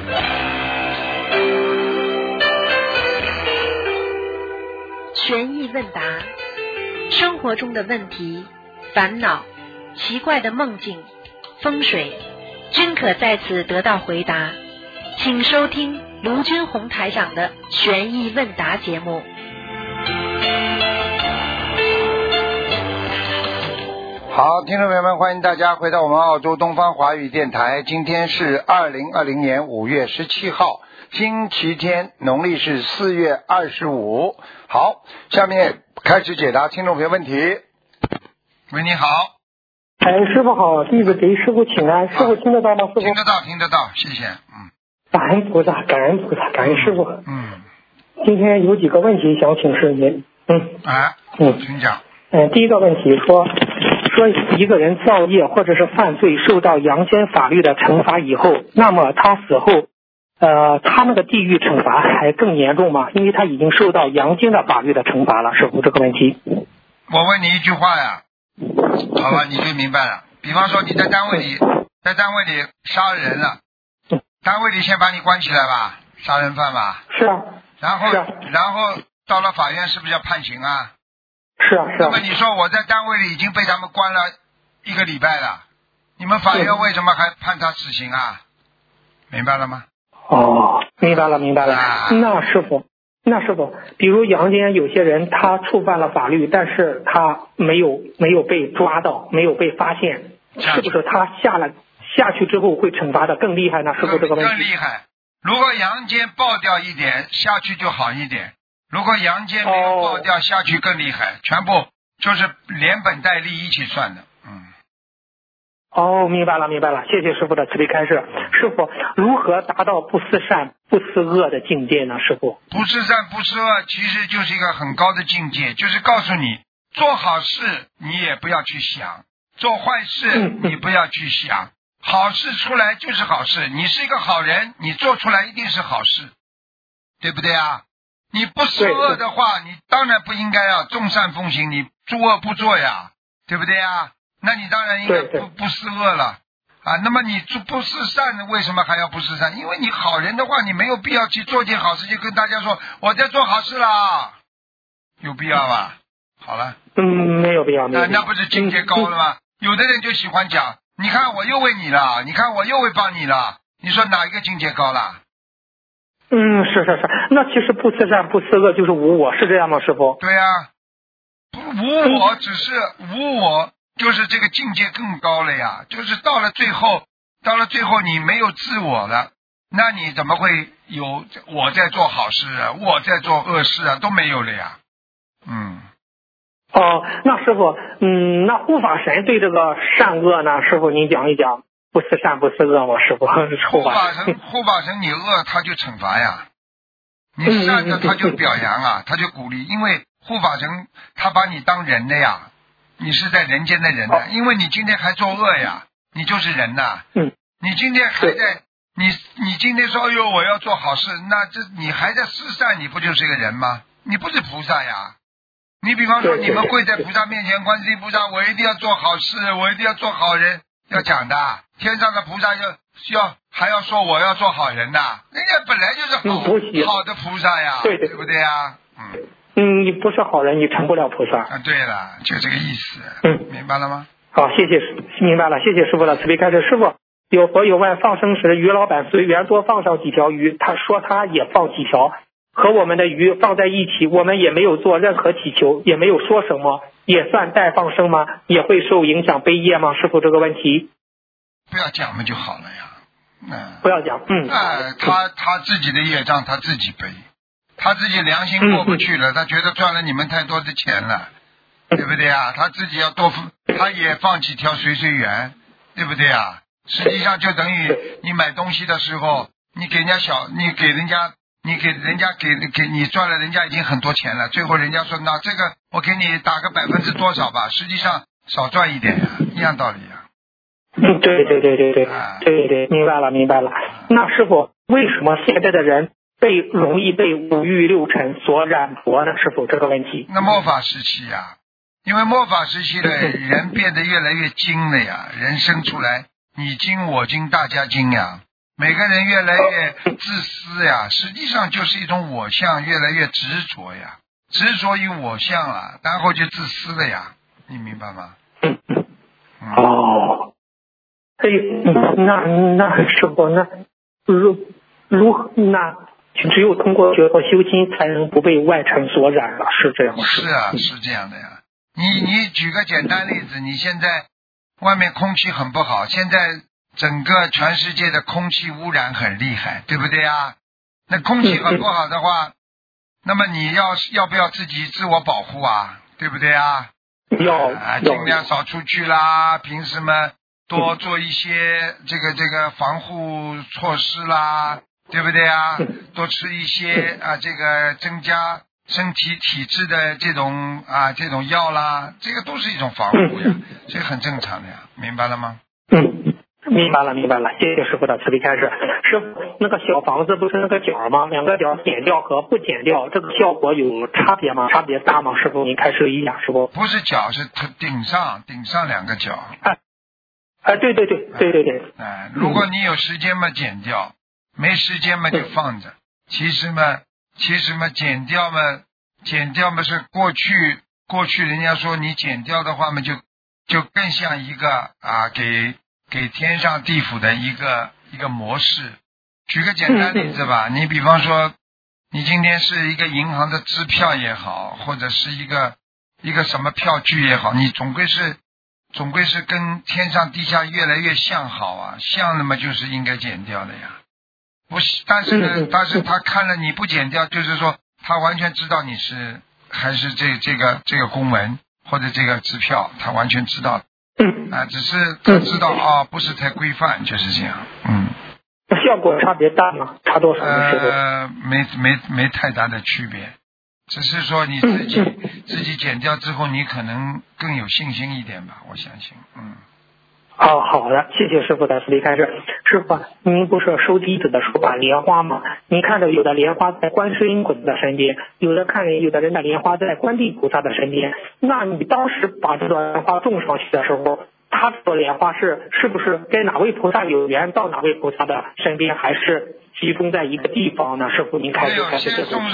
悬疑问答，生活中的问题、烦恼、奇怪的梦境、风水，均可在此得到回答。请收听卢军红台长的悬疑问答节目。 好，听众朋友们，欢迎大家回到我们澳洲东方华语电台。今天是2020年5月17号，星期天，农历是4月25。好，下面开始解答听众朋友问题。喂，你好。 师傅好，弟子给师傅请安。师傅听得到吗？师傅听得到，听得到，谢谢。 感恩菩萨，感恩菩萨，感恩师傅。今天有几个问题想请示您。 请讲。 第一个问题说一个人造业或者是犯罪受到阳间法律的惩罚以后，那么他死后他那个地狱惩罚还更严重吗？因为他已经受到阳间的法律的惩罚了。师傅，这个问题我问你一句话呀，好了，你就明白了。比方说你在单位里杀人了，单位里先把你关起来吧，杀人犯吧。 是啊。 然后到了法院是不是要判刑啊？ 是啊。 那么你说我在单位里已经被他们关了1个礼拜了，你们法院为什么还判他死刑啊？明白了吗？ 哦，明白了。那师傅，比如阳间有些人他触犯了法律，但是他没有被抓到，没有被发现，是不是他下去之后会惩罚的更厉害呢？师傅，这个问题更厉害。如果阳间爆掉一点，下去就好一点。如果阳间没有爆掉，下去更厉害，全部就是连本带利一起算的。 明白了，谢谢师傅的慈悲开示。师傅，如何达到不思善不思恶的境界呢？师傅， 不思善不思恶其实就是一个很高的境界，就是告诉你做好事你也不要去想，做坏事你不要去想，好事出来就是好事，你是一个好人，你做出来一定是好事，对不对啊？你不思恶的话，你当然不应该要众善奉行，你诸恶不作呀，对不对呀？那你当然应该不思恶了啊。那么你不思善，为什么还要不思善？因为你好人的话，你没有必要去做件好事，就跟大家说我在做好事啦，有必要吗？好了， 没有必要。 那不是境界高了吗？有的人就喜欢讲，你看我又为你了，你看我又会帮你了，你说哪一个境界高了？ 是。那其实不思善不思恶就是无我，是这样吗？师傅？ 对呀，无我只是无我，就是这个境界更高了呀。就是到了最后你没有自我了，那你怎么会有我在做好事啊，我在做恶事啊，都没有了呀。 那师傅，那护法神对这个善恶呢？师傅您讲一讲。不思善不思恶吗？师傅， 护法神你恶他就惩罚呀，你善的他就表扬啊，他就鼓励，因为护法神他把你当人的呀，你是在人间的人的，因为你今天还作恶呀，你就是人呐。你今天还在你今天说哎呦我要做好事，那你还在施善，你不就是个人吗？你不是菩萨呀。你比方说你们跪在菩萨面前，观世音菩萨，我一定要做好事，我一定要做好人，要讲的。天上的菩萨还要说我要做好人的，人家本来就是好的菩萨呀，对不对呀？ 你不是好人，你成不了菩萨。 对了，就这个意思。明白了吗？ 好，明白了，谢谢师傅的慈悲开示。师傅，有佛有问放生时，于老板随缘多放上几条鱼，他说他也放几条，和我们的鱼放在一起，我们也没有做任何祈求，也没有说什么，也算代放生吗？也会受影响背业吗？师傅，这个问题不要讲嘛就好了呀。 不要讲。 他自己的业障他自己背，他自己良心过不去了，他觉得赚了你们太多的钱了，对不对啊？他自己要他也放几条随缘，对不对啊？实际上就等于你买东西的时候，你给人家你赚了人家已经很多钱了，最后人家说那这个我给你打个%多少吧，实际上少赚一点呀，一样道理呀。 对，明白了。那师傅，为什么现在的人容易被五欲六尘所染着呢？师傅，这个问题。 那末法时期呀，因为末法时期的人变得越来越精了呀，人生出来你精我精大家精呀， 每个人越来越自私呀，实际上就是一种我相越来越执着呀，执着于我相了，然后就自私了呀，你明白吗？ 哦，哎，那师傅，那如何那只有通过学佛修心，才能不被外尘所染了，是这样吗？ 是啊，是这样的呀。你举个简单例子，你现在外面空气很不好，现在整个全世界的空气污染很厉害，对不对啊？那空气很不好的话，那么你要不要自己自我保护啊？对不对啊？ 要尽量少出去啦，平时嘛多做一些这个防护措施啦，对不对啊？多吃一些这个增加身体体质的这种药啦，这个都是一种防护呀，这个很正常的呀，明白了吗？ 明白了，谢谢师傅的慈悲开示。师傅，那个小房子不是那个角吗？两个角剪掉和不剪掉，这个效果有差别吗？差别大吗？师傅，您开示一下，师傅。 不是角，是顶上两个角。 对。 如果你有时间嘛剪掉，没时间嘛就放着。其实嘛剪掉嘛是过去人家说你剪掉的话嘛就更像一个给天上地府的一个模式。举个简单例子吧，你比方说你今天是一个银行的支票也好，或者是一个什么票据也好，你总归是跟天上地下越来越像好啊，像那么就是应该剪掉的呀。不是，但是他看了你不剪掉，就是说他完全知道你是还是这个公文或者这个支票，他完全知道。只是他知道不是太规范，就是这样。 效果差别大吗？差多少呢？师傅？没太大的区别，只是说你自己剪掉之后，你可能更有信心一点吧，我相信。 好的，谢谢师傅的慈悲开示。师傅，您不是收弟子的说法莲花吗？您看着有的莲花在观世音菩萨的身边，有的人的莲花在观地菩萨的身边。那你当时把这朵莲花种上去的时候，他这朵莲花是不是跟哪位菩萨有缘到哪位菩萨的身边，还是集中在一个地方呢？师傅，您开始这个先送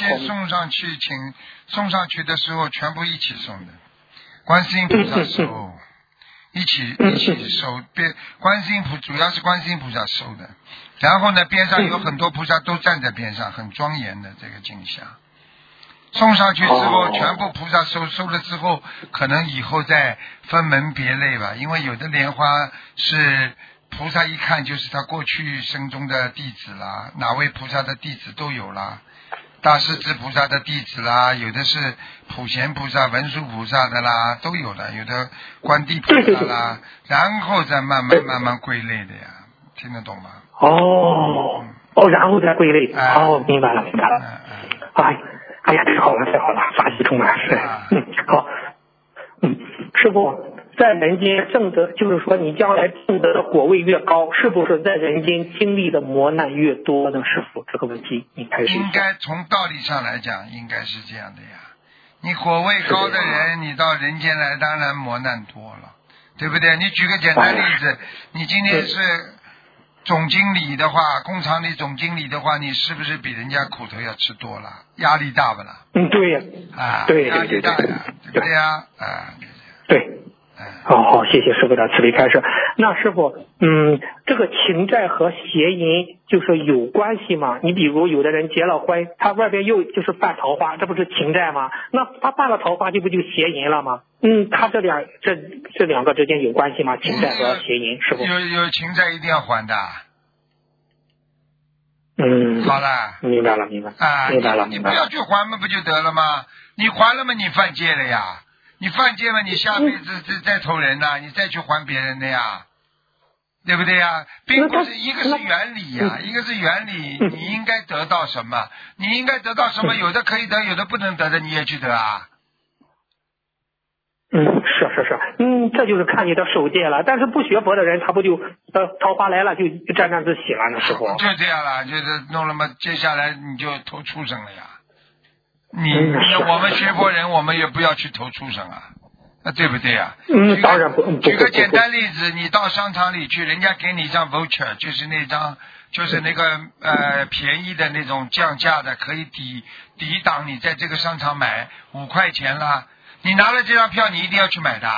上去的时候全部一起送的，观世音菩萨收。一起收，主要是观世音菩萨收的，然后呢边上有很多菩萨都站在边上，很庄严的这个景象。送上去之后全部菩萨收了之后，可能以后再分门别类吧，因为有的莲花是菩萨一看就是他过去生中的弟子啦，哪位菩萨的弟子都有啦，大势至菩萨的弟子啦，有的是普贤菩萨、文殊菩萨的啦，都有了，有的观地菩萨啦，然后再慢慢归类的呀，听得懂吗？ 然后再归类。明白了。哎呀，太好了，法喜充满。好。师傅，在人间正德，就是说你将来正德的果位越高，是不是在人间经历的磨难越多呢？师傅，这个问题你开始。 应该从道理上来讲，应该是这样的呀。你果位高的人，你到人间来，当然磨难多了，对不对？你举个简单例子，你今天是总经理的话，工厂里总经理的话，你是不是比人家苦头要吃多了？压力大不啦？ 对呀。对， 压力大呀，对不对呀？ 对。好，谢谢师傅的慈悲开示。那师傅，这个情债和邪淫就是有关系吗？你比如有的人结了婚，他外边又就是犯桃花，这不是情债吗？那他犯了桃花，就不就邪淫了吗？他这两个之间有关系吗？情债和邪淫，师傅。 有情债一定要还的。好了。 明白了。明白了。 你不要去还嘛，不就得了吗？你还了嘛，你犯戒了呀。你犯戒了，你下辈子再投人呐，你再去还别人的呀，对不对呀？并不是一个是原理呀，一个是原理，你应该得到什么？你应该得到什么？有的可以得，有的不能得的，你也去得啊。 是，这就是看你的守戒了。但是不学佛的人，他不就桃花来了就沾自喜了呢？师傅就这样了，就是弄了嘛，接下来你就投畜生了呀。我们学佛人，我们也不要去投畜生啊， 对不对呀？ 当然不。 举个简单例子，你到商场里去，人家给你一张 voucher， 就是那张，就是那个便宜的那种降价的，可以抵挡你在这个商场买5块钱啦。你拿了这张票，你一定要去买的。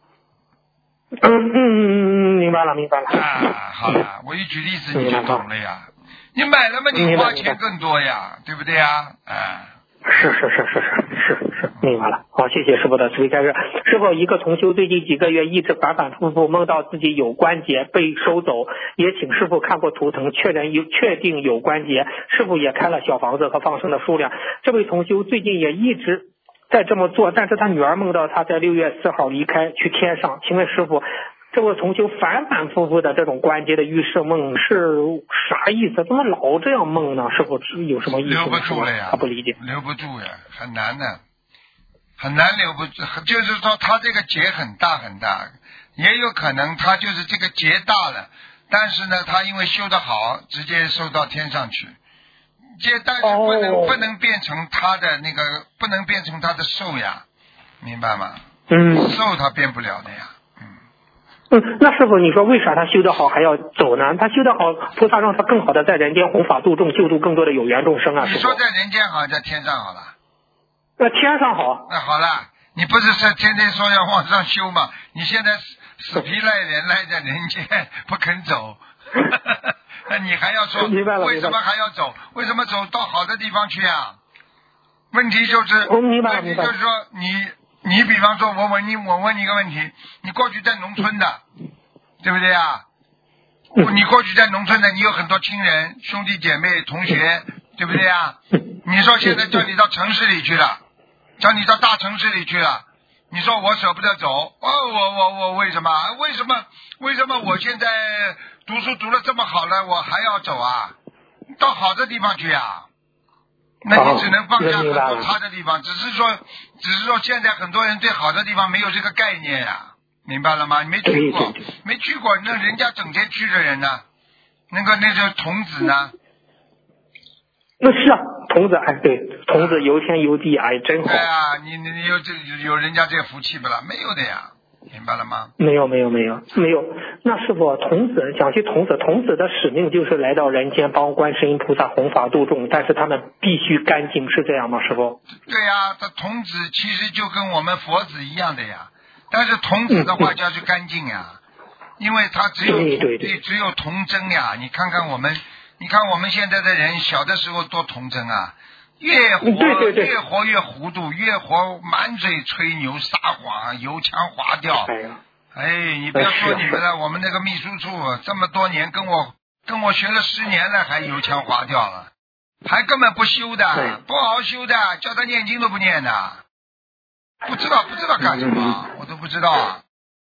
明白了。 啊，好了，我一举例子你就懂了呀。你买了嘛，你花钱更多呀，对不对呀？ 是，明白了。好，谢谢师傅的慈悲开示。师傅，一个同修最近几个月一直反反复复梦到自己有关节被收走，也请师傅看过图腾确定有关节，师傅也开了小房子和放生的数量。这位同修最近也一直在这么做，但是他女儿梦到他在6月4号离开去天上，请问师傅，这位同修反反复复的这种关节的预示梦是啥意思？怎么老这样梦呢？师傅有什么意思？ 留不住了呀， 他不理解。 留不住呀，很难的，很难留不住。就是说他这个结很大很大，也有可能他就是这个结大了，但是呢，他因为修得好，直接收到天上去。但是不能变成他的那个，不能变成他的寿呀，明白吗？寿他变不了的呀。 那师傅，你说为啥他修得好还要走呢？他修得好，菩萨让他更好的在人间弘法度众，救助更多的有缘众生啊！ 你说在人间好，在天上好了？ 天上好。 那好了，你不是天天说要往上修吗？你现在死皮赖脸赖在人间不肯走，那你还要说为什么还要走？为什么走到好的地方去啊？问题就是，问题就是说你比方说我问你一个问题，你过去在农村的，对不对啊？你过去在农村的，你有很多亲人、兄弟姐妹、同学，对不对啊？你说现在叫你到城市里去了，叫你到大城市里去了，你说我舍不得走，我为什么我现在读书读了这么好了，我还要走啊？到好的地方去啊？那你只能放下很多差的地方，只是说现在很多人对好的地方没有这个概念呀，明白了吗？你没去过，那人家整天去的人呢？那个童子呢？ 那是啊，童子对，童子游天游地真好。 对啊，你有人家这个福气不啦？没有的呀。明白了吗？ 没有。那师傅，讲起童子的使命就是来到人间帮观世音菩萨弘法度众，但是他们必须干净，是这样吗？师傅？ 对呀，这童子其实就跟我们佛子一样的呀，但是童子的话叫是干净呀，因为他只有童真呀。你看我们现在的人小的时候多童真啊。越活越糊涂，越活满嘴吹牛撒谎，油腔滑调。你不要说你们了，我们那个秘书处这么多年跟我学了10年了，还油腔滑调了，还根本不修的，不好好修的，叫他念经都不念的，不知道干什么，我都不知道啊。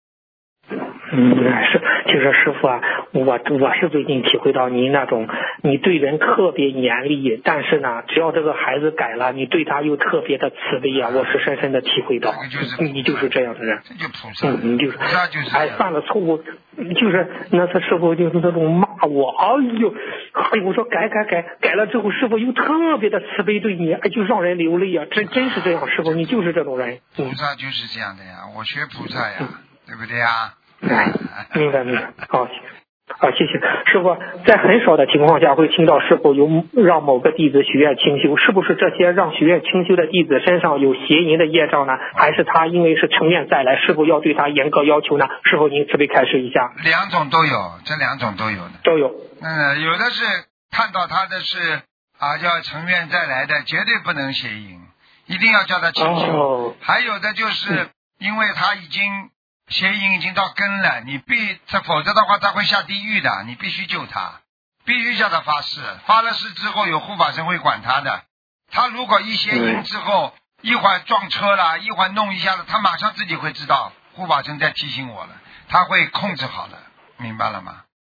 就是师傅啊，我是最近体会到你那种，你对人特别严厉，但是呢，只要这个孩子改了，你对他又特别的慈悲啊，我是深深的体会到，你就是这样的人。 这就菩萨， 你就是菩萨就是犯了错误，就是那次师傅就是那种骂我，我说改了之后，师傅又特别的慈悲对你，就让人流泪啊，真是这样，师傅你就是这种人。 菩萨就是这样的呀，我学菩萨呀，对不对呀？ 明白。好，谢谢师傅。在很少的情况下会听到师傅有让某个弟子许愿清修，是不是这些让许愿清修的弟子身上有邪淫的业障呢？还是他因为是成愿再来，师傅要对他严格要求呢？师傅您慈悲开示一下。 两种都有，这两种都有的。 都有。 有的是看到他的是叫成愿再来的，绝对不能邪淫，一定要叫他清修。还有的就是因为他已经邪淫已经到根了，否则的话他会下地狱的，你必须救他，必须叫他发誓，发了誓之后有护法神会管他的。他如果一邪淫之后，一会儿撞车了，一会儿弄一下子，他马上自己会知道护法神在提醒我了，他会控制好的，明白了吗？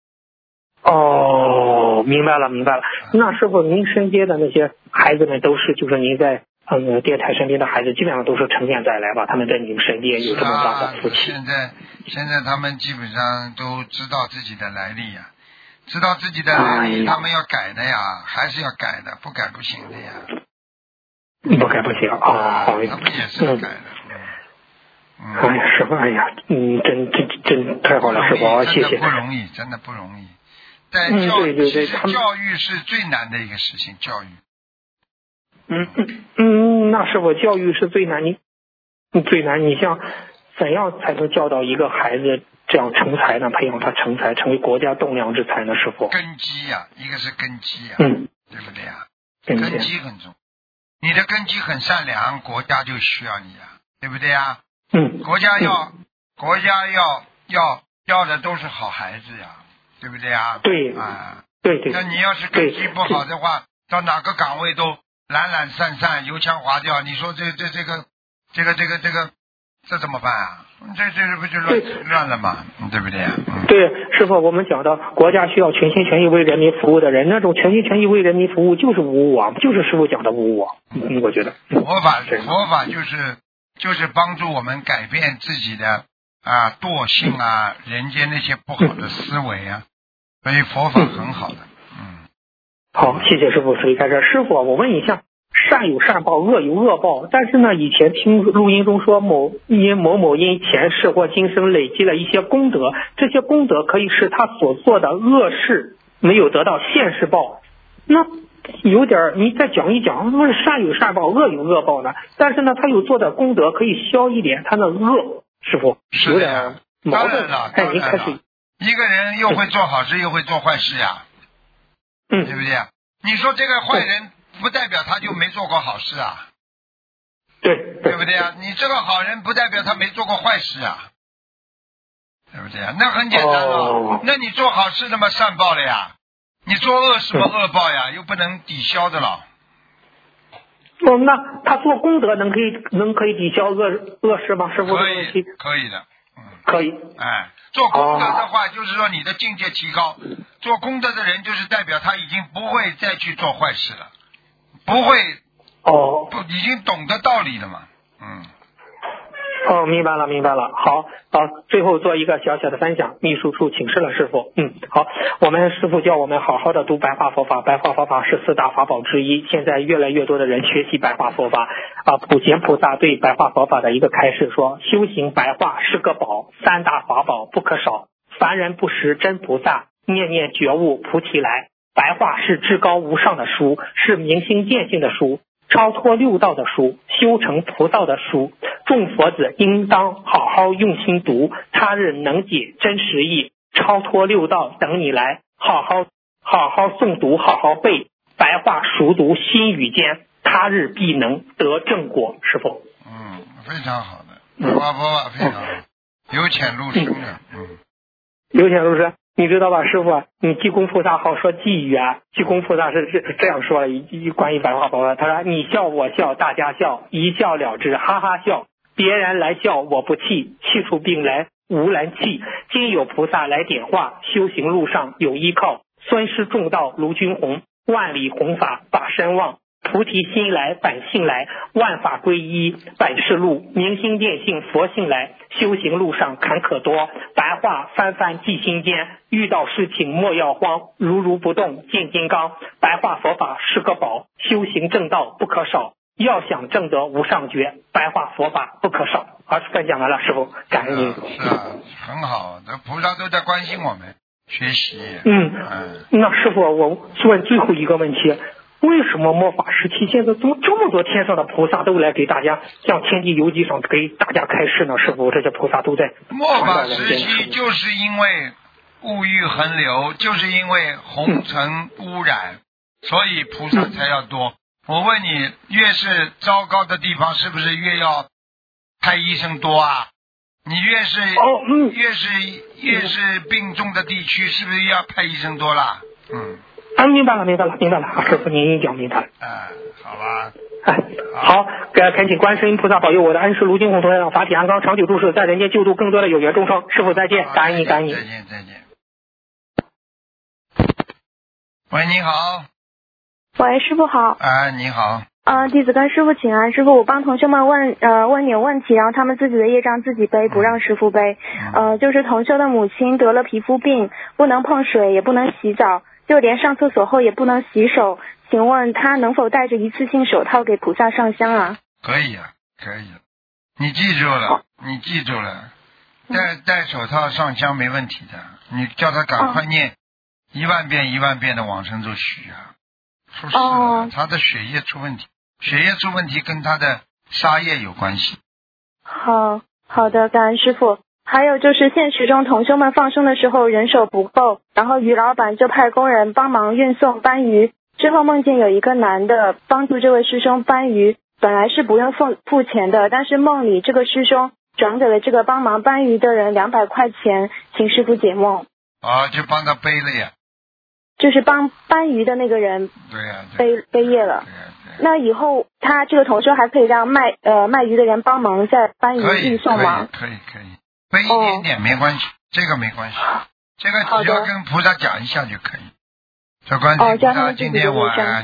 明白了。那师傅您身边的那些孩子们都是就是您在电台身边的孩子基本上都是成年再来吧，他们在你们身边有这么大的福气。 现在他们基本上都知道自己的来历呀，知道自己的来历，他们要改的呀，还是要改的，不改不行的呀。 不改不行他们也是要改的。 哎呀，师傅，哎呀，真太好了，师傅，谢谢。 不容易，真的不容易。在对， 教育是最难的一个事情，教育。 那师傅，教育是最难，最难。你像怎样才能教导一个孩子这样成才呢？培养他成才，成为国家栋梁之才呢？师傅， 根基呀，一个是根基呀，对不对呀？ 根基很重，你的根基很善良，国家就需要你呀，对不对呀？国家要的都是好孩子呀，对不对呀？ 对啊， 对。 那你要是根基不好的话，到哪个岗位都懒懒散散、油腔滑调，你说这怎么办啊？这不就乱了吗？对不对啊？ 对，师傅，我们讲的国家需要全心全意为人民服务的人，那种全心全意为人民服务就是无我，就是师傅讲的无我。我觉得佛法就是帮助我们改变自己的惰性啊，人间那些不好的思维啊，所以佛法很好的。 好，谢谢师傅。所以开始，师傅，我问一下，善有善报，恶有恶报。但是呢，以前听录音中说某因前世或今生累积了一些功德，这些功德可以使他所做的恶事没有得到现世报。那有点你再讲一讲，为善有善报，恶有恶报呢？但是呢，他有做的功德可以消一点他的恶，师傅有点矛盾。您开始。 一个人又会做好事，又会做坏事呀，对不对？你说这个坏人不代表他就没做过好事啊，对不对啊？你这个好人不代表他没做过坏事啊，对不对啊？那很简单了，那你做好事那么善报了呀，你做恶什么恶报呀，又不能抵消的了。 那他做功德能可以抵消恶事吗？师傅， 可以的， 可以。 做功德的话，就是说你的境界提高。做功德的人，就是代表他已经不会再去做坏事了，不会已经懂得道理了嘛。 明白了。好，最后做一个小小的分享，秘书处请示了师傅。好，我们师傅叫我们好好的读白话佛法，白话佛法是4大法宝之一。现在越来越多的人学习白话佛法普贤菩萨对白话佛法的一个开示说，修行白话是个宝，3大法宝不可少。凡人不识真菩萨，念念觉悟菩提来。白话是至高无上的书，是明心见性的书，超脱六道的书，修成菩萨的书。众佛子应当好好用心读，他日能解真实义，超脱六道等你来，好好诵读，好好背，白话熟读心语间，他日必能得正果。师父， 非常好的，佛法非常好，由浅入深的， 由浅入深。你知道吧，师傅，你济公菩萨好说寄语啊。济公菩萨是这样说的，关于白话佛法，他说：你笑我笑大家笑，一笑了之，哈哈笑。别人来笑我不气，气出病来无人气。今有菩萨来点化，修行路上有依靠。尊师重道卢军宏，万里弘法法身旺。菩提心来本性来，万法归一本是路。明心见性佛性来，修行路上坎坷多，白话翻翻记心间。遇到事情莫要慌，如不动见金刚。白话佛法是个宝，修行正道不可少。要想证得无上觉，白话佛法不可少。好，分享完了，师父，感恩您。 是很好，这菩萨都在关心我们学习。 那师父，我问最后一个问题，为什么末法时期现在怎么这么多天上的菩萨都来给大家像天地游记上给大家开示呢？师父，这些菩萨都在末法时期，就是因为物欲横流，就是因为红尘污染，所以菩萨才要多。我问你，越是糟糕的地方，是不是越要派医生多啊？你越是病重的地区，是不是要派医生多啦？ 明白了，师父您讲明白了。 好吧。 好，恳请观世音菩萨保佑我的恩师卢金红同学法体安康，长久住世，在人间救度更多的有缘众生。师父再见，感恩你。 再见。喂，你好。 喂，师父好。 你好。 弟子跟师父请安。师父，我帮同学们问你问题，然后他们自己的业障自己背，不让师父背。就是同修的母亲得了皮肤病，不能碰水，也不能洗澡，就连上厕所后也不能洗手。请问他能否戴着一次性手套给菩萨上香啊？ 可以。 你记住了，你记住了，戴手套上香没问题的。你叫他赶快念10000遍10000遍的往生咒许啊，出事了，他的血液出问题，血液出问题跟他的杀业有关系。 好的，感恩师父。还有就是现实中同修们放生的时候人手不够，然后于老板就派工人帮忙运送搬鱼，之后梦见有一个男的帮助这位师兄搬鱼，本来是不用付钱的，但是梦里这个师兄转给了这个帮忙搬鱼的人200块钱，请师父解梦。 就帮他背了呀。 就是搬鱼的那个人对呀， 背业了。对。那以后他这个同修还可以让卖鱼的人帮忙再搬鱼运送吗？ 可以，背一点点没关系，这个没关系，这个只要跟菩萨讲一下就可以。这观世音菩萨，今天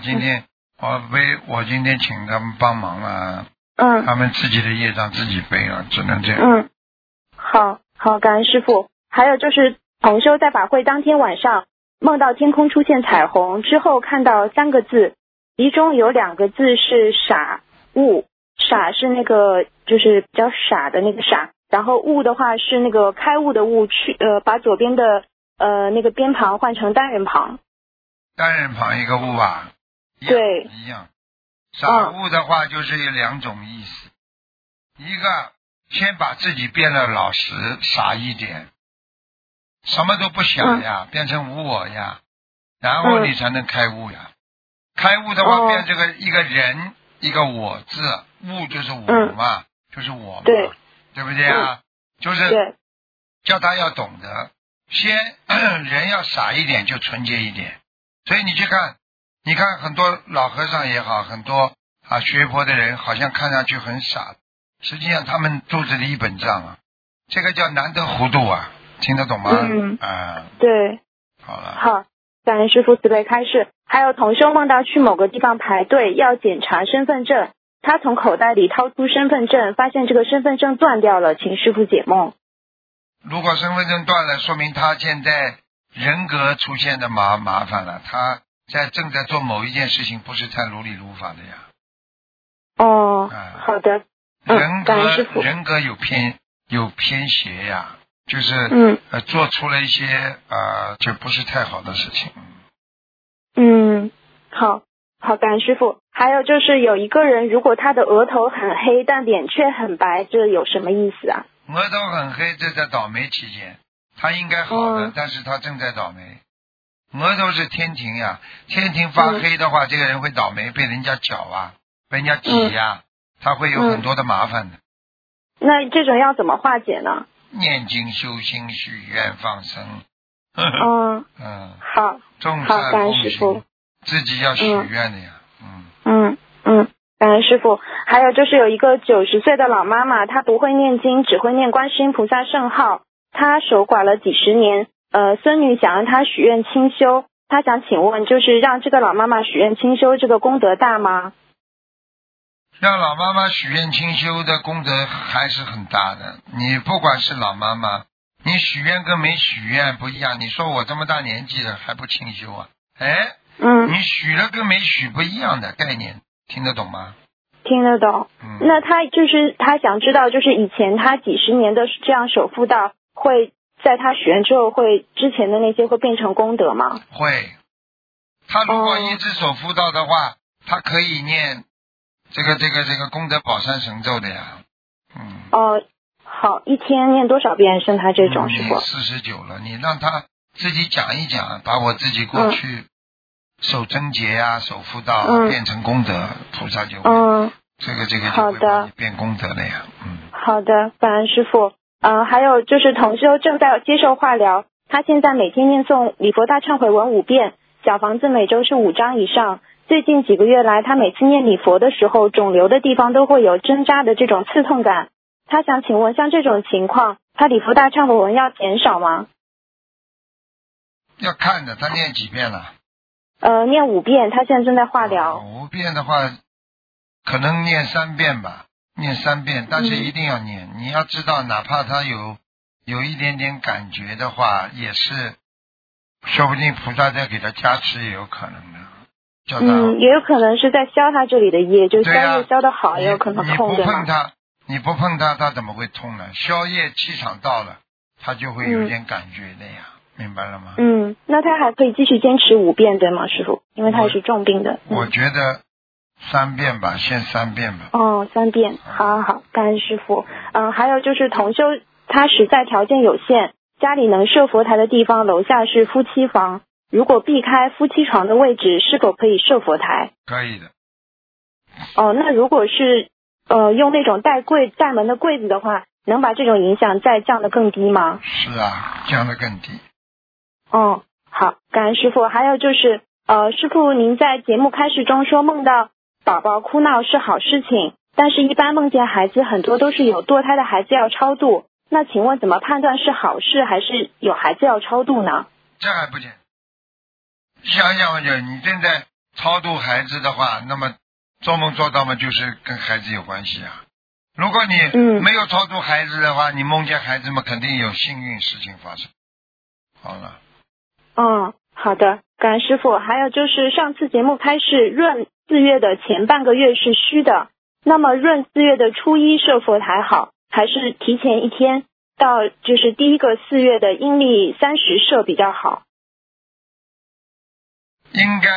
我今天请他们帮忙了，他们自己的业障自己背了，只能这样。 好，感恩师父。还有就是同修在法会当天晚上梦到天空出现彩虹之后，看到3个字，其中有2个字是傻悟，傻是那个就是比较傻的那个傻，然后悟的话是那个开悟的悟，把左边的那个边旁换成单人旁。 单人旁一个悟吧？ 对， 一样。傻悟的话就是有2种意思，一个先把自己变得老实傻一点，什么都不想呀，变成无我呀，然后你才能开悟呀。开悟的话变这个一个人一个我字，悟就是我嘛，就是我嘛，对不对啊？就是叫他要懂得，先人要傻一点就纯洁一点。所以你去看，你看很多老和尚也好，很多学佛的人好像看上去很傻，实际上他们肚子里一本账啊，这个叫难得糊涂啊，听得懂吗？ 对。 好了。 好，感恩师父慈悲开示。还有同修梦到去某个地方排队要检查身份证，他从口袋里掏出身份证，发现这个身份证断掉了，请师父解梦。 如果身份证断了，说明他现在人格出现的麻烦了，他正在做某一件事情，不是太如理如法的呀。 好的。 人格有偏邪呀，就是做出了一些就不是太好的事情。 好，感恩师父。还有就是有一个人，如果他的额头很黑，但脸却很白，这有什么意思啊？ 额头很黑，这在倒霉期间，他应该好的，但是他正在倒霉。额头是天庭呀，天庭发黑的话，这个人会倒霉，被人家搅啊，被人家挤呀，他会有很多的麻烦的。 那这种要怎么化解呢？ 念经修心许愿放生。 好，感恩师父。 自己要许愿的呀。 感恩师父。还有就是有一个90岁的老妈妈，她不会念经，只会念观世音菩萨圣号，她守寡了几十年，孙女想让她许愿清修，她想请问，就是让这个老妈妈许愿清修，这个功德大吗？ 让老妈妈许愿清修的功德还是很大的。你不管是老妈妈，你许愿跟没许愿不一样。你说我这么大年纪了还不清修啊？你许了跟没许不一样的概念，听得懂吗？ 听得懂。那他想知道，就是以前他几十年的这样守妇道，会在他许愿之后，会之前的那些会变成功德吗？ 会。他如果一直守妇道的话，他可以念这个功德宝山神咒的呀。 好，一天念多少遍？像他这种是不 ？49了，你让他自己讲一讲，把我自己过去守贞洁啊，守妇道变成功德，菩萨就会这个就会帮你变功德了呀。 好的，感恩师父。还有就是同修正在接受化疗，他现在每天念诵礼佛大忏悔文5遍，小房子每周是5张以上。最近几个月来，他每次念礼佛的时候，肿瘤的地方都会有针扎的这种刺痛感。他想请问，像这种情况，他礼佛大忏悔文要减少吗？ 要看的，他念几遍了？ 念5遍，他现在正在化疗。 5遍的话，可能念3遍吧，念3遍，但是一定要念。你要知道，哪怕他有一点点感觉的话，也是，说不定菩萨在给他加持，也有可能的。也有可能是在消他这里的业，就是消业消得好，也有可能痛的。 你不碰他， 你不碰它，它怎么会痛呢？消业气场到了，它就会有点感觉的呀，明白了吗？ 那他还可以继续坚持5遍对吗，师傅？因为他也是重病的。 我觉得3遍吧，先3遍吧。 3遍，好，感恩师傅。还有就是同修，他实在条件有限，家里能设佛台的地方，楼下是夫妻房，如果避开夫妻床的位置，是否可以设佛台？ 可以的。 那如果是用那种带门的柜子的话，能把这种影响再降得更低吗？ 是啊，降得更低。 好，感恩师傅。还有就是师傅您在节目开始中说梦到宝宝哭闹是好事情，但是一般梦见孩子很多都是有堕胎的孩子要超度，那请问怎么判断是好事还是有孩子要超度呢？ 这还不简，想想就你正在超度孩子的话，那么做梦做到嘛，就是跟孩子有关系啊。如果你没有超度孩子的话，你梦见孩子们肯定有幸运事情发生。好了。 好的，感恩师傅。还有就是上次节目开始，闰4月的前半个月是虚的，那么闰4月的初一设佛台好，还是提前1天到就是第一个4月的阴历30设比较好？ 应该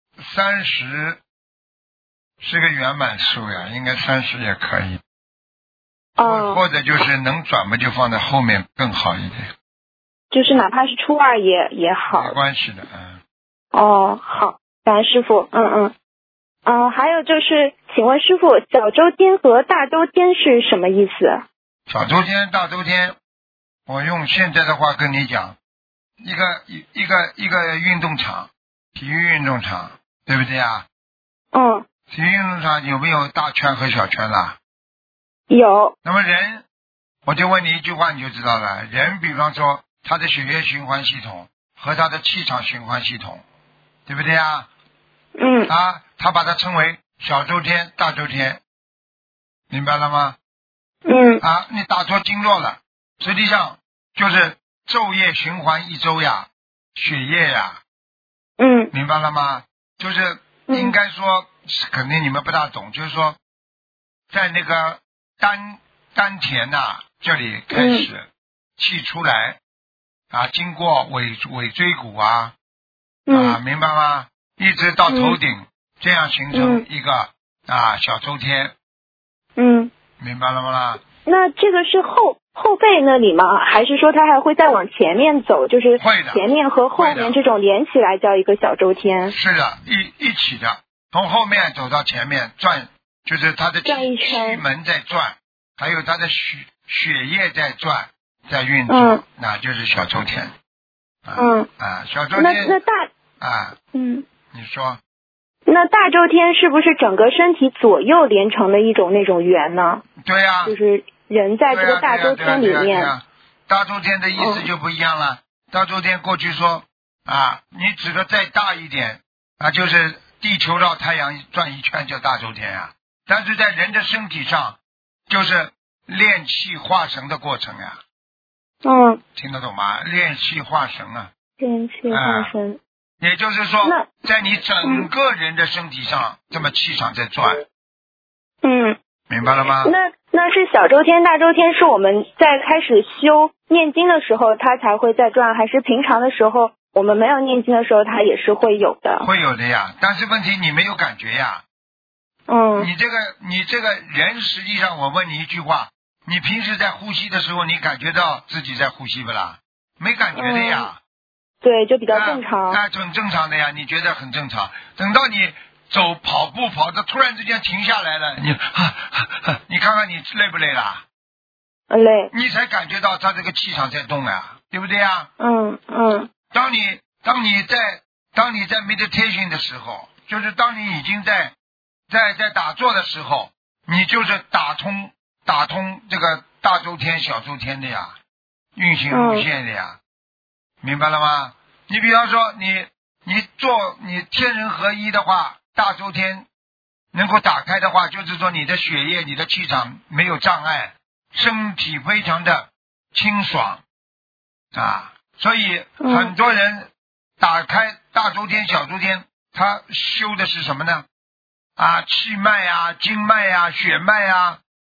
30是个圆满数呀，应该30也可以。或者就是能转嘛，就放在后面更好一点。 就是哪怕是初2也好。 没关系的。 好，感恩师傅。还有就是，请问师傅，小周天和大周天是什么意思？ 小周天、大周天，我用现在的话跟你讲，一个运动场，体育运动场，对不对啊？体育运动场有没有大圈和小圈啦？ 有。 那么人，我就问你一句话你就知道了。人比方说他的血液循环系统和他的气场循环系统，对不对啊？他把它称为小周天、大周天，明白了吗？你打错经络了，实际上就是昼夜循环一周呀，血液呀。明白了吗？就是应该说，肯定你们不大懂，就是说在那个丹田这里开始气出来经过尾椎骨明白吗？一直到头顶，这样形成一个小周天。明白了吗？ 那这个是后背那里吗？还是说它还会再往前面走？就是前面和后面这种连起来叫一个小周天？ 是的，一起的，从后面走到前面转，就是它的气门在转，还有它的血液在转，在运作，那就是小周天。小周天。 那大你说。 那大周天是不是整个身体左右连成的一种那种圆呢？ 对呀。 就是人在这个大周天里面。 大周天的意思就不一样了。大周天过去说你指的再大一点就是地球绕太阳转一圈叫大周天呀。但是在人的身体上就是炼气化神的过程呀。听得懂吗？炼气化神炼气化神。 也就是说在你整个人的身体上这么气场在转。明白了吗？ 那是小周天大周天是我们在开始修念经的时候它才会在转，还是平常的时候我们没有念经的时候它也是会有的？ 会有的呀，但是问题你没有感觉呀。你这个人实际上我问你一句话，你平时在呼吸的时候你感觉到自己在呼吸不啦？没感觉的呀。 对，就比较正常。 很正常的呀，你觉得很正常。等到你跑步跑的突然之间停下来了，你看看你累不累啦？ 累。 你才感觉到他这个气场在动呀，对不对呀？当你在 meditation 的时候，就是当你已经在打坐的时候，你就是打通这个大周天小周天的呀，运行路线的呀。明白了吗？你比方说你天人合一的话，大周天能够打开的话，就是说你的血液你的气场没有障碍，身体非常的清爽所以很多人打开大周天小周天他修的是什么呢？气脉经脉血脉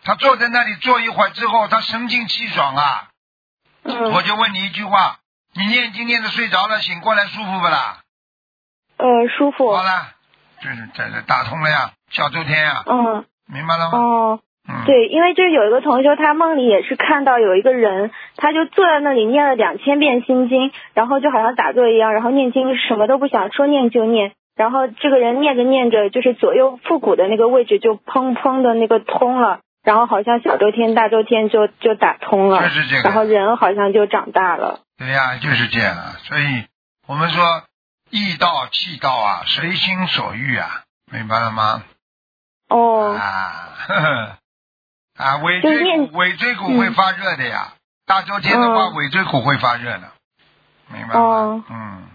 他坐在那里坐一会儿之后，他神清气爽啊。我就问你一句话，你念经念的睡着了，醒过来舒服不啦？ 舒服。 好了，就是这打通了呀，小周天呀。明白了吗？ 对，因为就是有一个同修，他梦里也是看到有一个人，他就坐在那里念了2000遍心经，然后就好像打坐一样，然后念经什么都不想，说念就念，然后这个人念着念着，就是左右腹股的那个位置就砰砰的那个通了，然后好像小周天大周天就打通了， 就是这个， 然后人好像就长大了。 对呀，就是这样啊。所以我们说意道气道啊，随心所欲啊，明白了吗？尾椎骨会发热的呀，大周天的话尾椎骨会发热的，明白吗？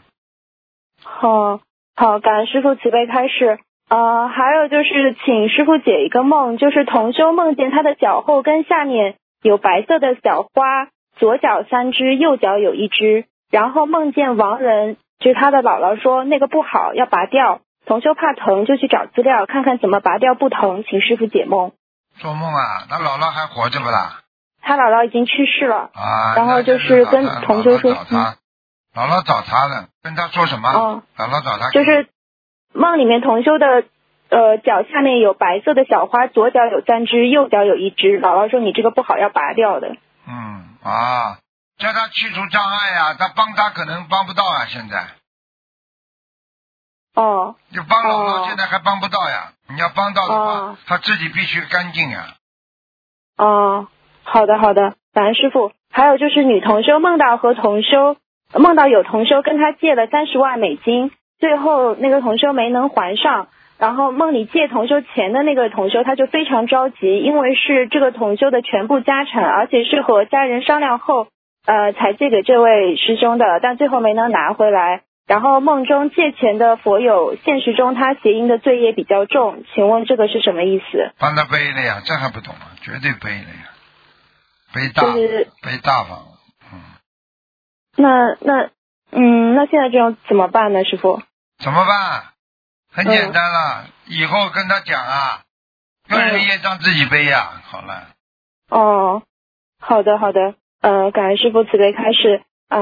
好，感恩师父慈悲开示。还有就是请师父解一个梦，就是同修梦见他的脚后跟下面有白色的小花，左脚3只，右脚有1只，然后梦见亡人，就是他的姥姥说那个不好，要拔掉。同修怕疼，就去找资料看看怎么拔掉不疼，请师父解梦。 做梦啊？他姥姥还活着不啦？ 他姥姥已经去世了。然后就是跟同修说， 姥姥找他了，跟他说什么？姥姥找他就是梦里面同修的脚下面有白色的小花，左脚有3只，右脚有1只。姥姥说你这个不好，要拔掉的。 叫他去除障碍呀，他帮他可能帮不到啊，现在。就帮姥姥现在还帮不到呀，你要帮到的话，他自己必须干净呀。 好的，感恩师父。还有就是女同修梦到有同修跟他借了30万美金，最后那个同修没能还上，然后梦里借同修钱的那个同修他就非常着急，因为是这个同修的全部家产，而且是和家人商量后才借给这位师兄的，但最后没能拿回来。然后梦中借钱的佛友，现实中他邪淫的罪业比较重，请问这个是什么意思？ 帮他背了呀，这还不懂啊？绝对背了呀，背大方。 那现在这种怎么办呢，师父？ 怎么办？很简单了，以后跟他讲啊，个人业障自己背呀。好了。 好的，感恩师父慈悲开示。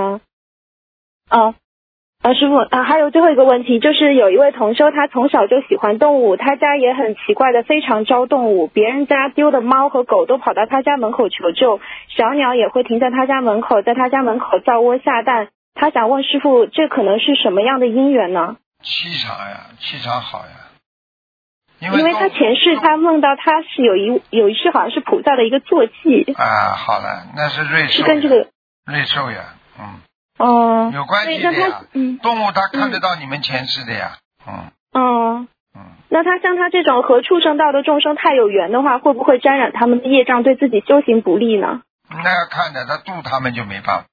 师父还有最后一个问题，就是有一位同修，他从小就喜欢动物，他家也很奇怪的非常招动物，别人家丢的猫和狗都跑到他家门口求救，小鸟也会停在他家门口，在他家门口造窝下蛋。他想问师父，这可能是什么样的因缘呢？ 气场好呀。因为他前世他梦到他是有一世好像是菩萨的一个坐骑。 好了，那是瑞兽。 是跟这个瑞兽呀。有关系的呀。动物它看得到你们前世的呀。 那他像他这种和畜生道的众生太有缘的话，会不会沾染他们的业障，对自己修行不利呢？ 那要看的，他度他们就没办法。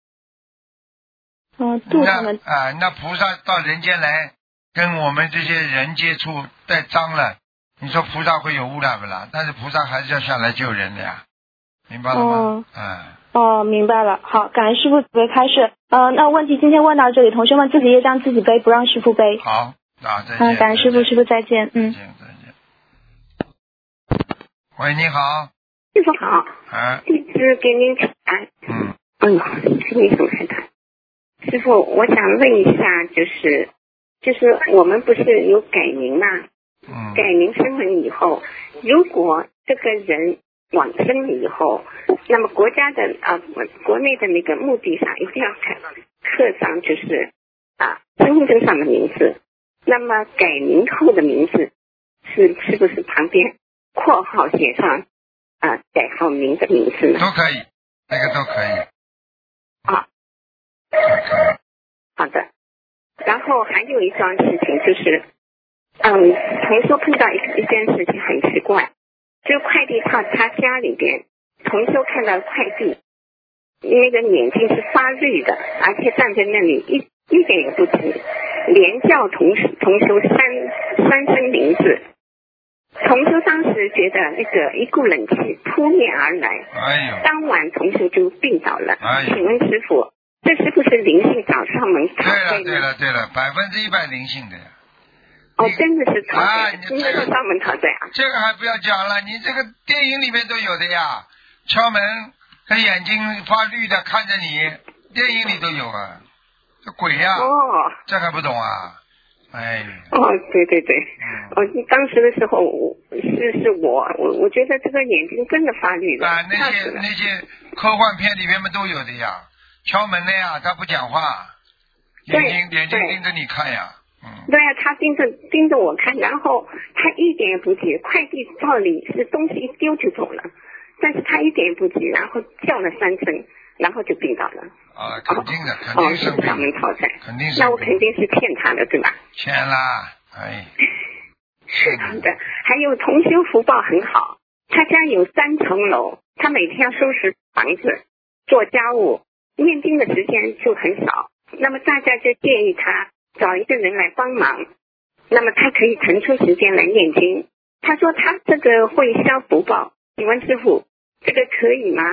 度他们。 那菩萨到人间来跟我们这些人接触带脏了，你说菩萨会有污染不啦？但是菩萨还是要下来救人的呀，明白了吗？ 明白了。好，感恩师父慈悲开示。那问题今天问到这里，同学们自己业障自己背，不让师父背。 好，再见。 感恩师父，师父再见。 再见。喂，你好。 师父好。弟子给您请安。是你总是谈。师父，我想问一下，就是我们不是有改名嘛？改名声闻以后，如果这个人往生了以后，那么国家的国内的那个墓地上一定要刻上就是身份证上的名字。那么改名后的名字是不是旁边括号写上改好名的名字呢？ 都可以，那个都可以。 好的。然后还有一桩事情就是，同修碰到一件事情很奇怪，就快递到他家里边，同修看到快递，那个眼睛是发绿的，而且站在那里一点也不急，连叫同修三声名字。同修当时觉得那个一股冷气扑面而来，当晚同修就病倒了。请问师父，这是不是灵性找上门讨债呢？ 对了，100%灵性的呀。 真的是讨债，真的是上门讨债啊！ 这个还不要讲了，你这个电影里面都有的呀，敲门，他眼睛发绿的看着你，电影里都有啊，这鬼呀！这还不懂啊？哎。 对对对，当时的时候是我觉得这个眼睛真的发绿了。 啊，那些科幻片里面都有的呀，敲门的呀，他不讲话，眼睛盯着你看呀。 对呀，他盯着我看，然后他一点也不急，快递到里是东西一丢就走了，但是他一点也不急，然后叫了3声，然后就病倒了。 肯定的，肯定是上门讨债， 肯定是。 那我肯定是骗他的，对吧？ 骗啦，哎。 是的，还有同修福报很好，他家有3层楼，他每天要收拾房子、做家务，念经的时间就很少。那么大家就建议他找一个人来帮忙，那么他可以腾出时间来念经。他说他这个会消福报，请问师父，这个可以吗？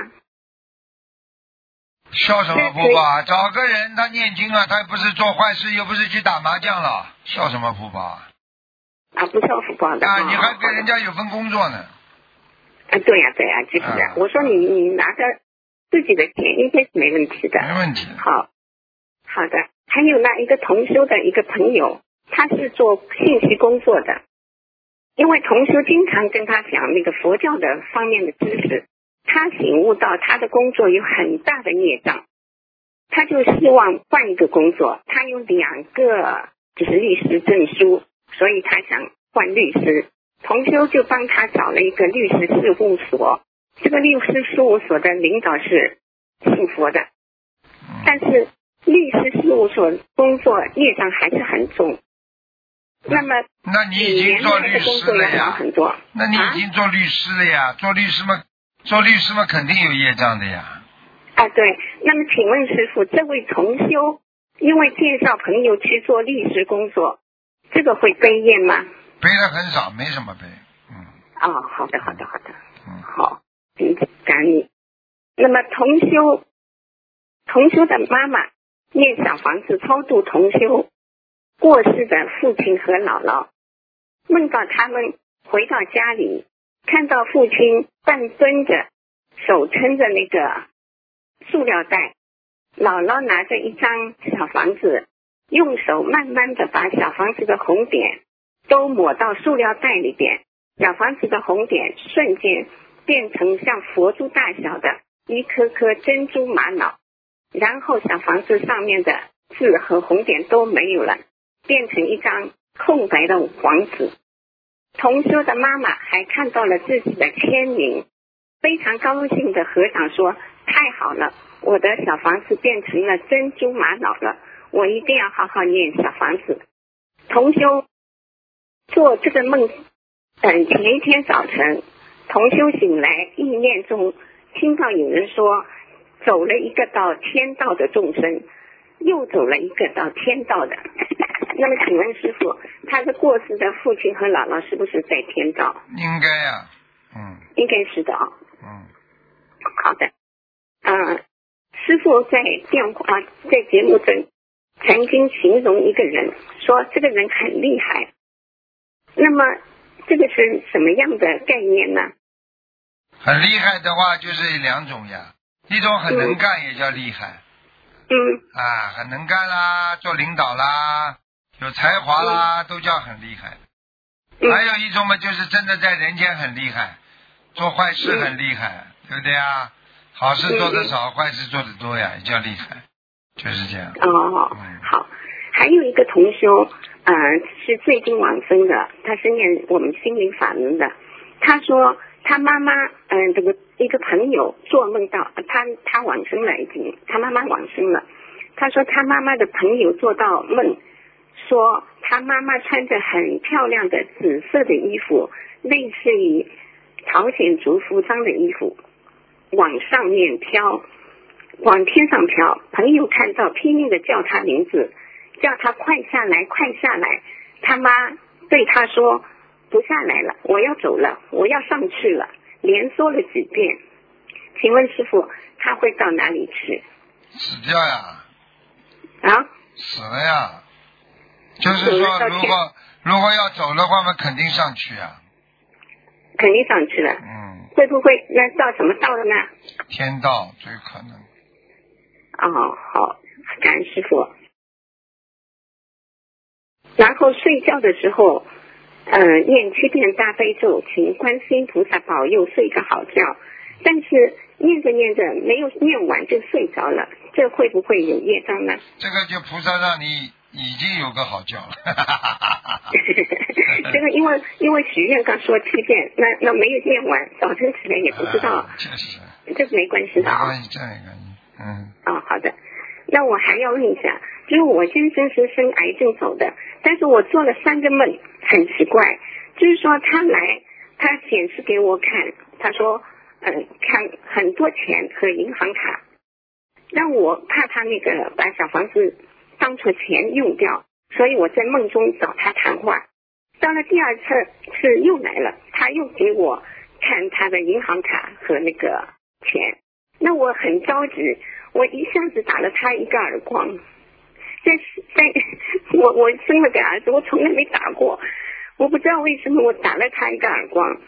消什么福报啊？找个人他念经啊，他不是做坏事，又不是去打麻将了，消什么福报啊？ 不消福报的你还跟人家有份工作呢。 对呀，就是的。我说你拿着自己的钱应该是没问题的。 没问题。 好的。还有那一个同修的一个朋友，他是做信息工作的，因为同修经常跟他讲那个佛教的方面的知识，他醒悟到他的工作有很大的业障，他就希望换一个工作。他有2个就是律师证书，所以他想换律师。同修就帮他找了一个律师事务所，这个律师事务所的领导是信佛的，但是律师事务所工作业障还是很重。那么你已经做律师了呀？ 很多。 那你已经做律师了呀？做律师嘛肯定有业障的呀。 对。那么请问师父，这位同修因为介绍朋友去做律师工作，这个会背业吗？ 背的很少，没什么背。 好的。好，感恩你。那么同修的妈妈念小房子超度同修过世的父亲和姥姥，梦到他们回到家里，看到父亲半蹲着，手撑着那个塑料袋，姥姥拿着一张小房子，用手慢慢的把小房子的红点都抹到塑料袋里边，小房子的红点瞬间变成像佛珠大小的一颗颗珍珠玛瑙，然后小房子上面的字和红点都没有了，变成一张空白的黄纸。同修的妈妈还看到了自己的签名，非常高兴的合掌说，太好了，我的小房子变成了珍珠玛瑙了，我一定要好好念小房子。同修做这个梦，前一天早晨，同修醒来，意念中听到有人说，走了一个到天道的众生，又走了一个到天道的。那么请问师父，他的过世的父亲和姥姥是不是在天道？ 应该呀。 应该是的啊。好的。师父在节目中曾经形容一个人，说这个人很厉害。那么这个是什么样的概念呢？ 很厉害的话就是2种呀，一种很能干也叫厉害。很能干啦，做领导啦，有才华啦，都叫很厉害。还有一种嘛，就是真的在人间很厉害，做坏事很厉害，对不对啊？好事做得少，坏事做得多呀，也叫厉害，就是这样。 好。还有一个同修，是最近往生的，他是念我们心灵法门的。他说他妈妈，这个一个朋友做梦到他往生了，已经他妈妈往生了。他说他妈妈的朋友做到梦，说他妈妈穿着很漂亮的紫色的衣服，类似于朝鲜族服装的衣服，往上面飘，往天上飘。朋友看到拼命的叫他名字，叫他快下来快下来。他妈对他说，不下来了，我要走了，我要上去了，连说了几遍。请问师父，他会到哪里去？ 死掉呀。 啊？ 死了呀。就是说如果要走的话嘛，肯定上去啊。 肯定上去了。会不会那到什么道了呢？ 天道最可能。 好，感恩师父。然后睡觉的时候，念7遍大悲咒，请观世音菩萨保佑睡个好觉。但是念着念着没有念完就睡着了，这会不会有业障呢？ 这个就菩萨让你已经有个好觉了。 这个因为许愿刚说7遍，那没有念完，早晨起来也不知道。 确实。 这没关系的啊。 没关系，这没关系。 好的。那我还要问一下，就是我先生是生癌症走的，但是我做了3个梦，很奇怪，就是说他显示给我看，他说看很多钱和银行卡，让我怕他那个把小房子当作钱用掉，所以我在梦中找他谈话。到了第2次又来了，他又给我看他的银行卡和那个钱，那我很着急，我一下子打了他一个耳光。我生了个儿子，我从来没打过，我不知道为什么我打了他一个耳光，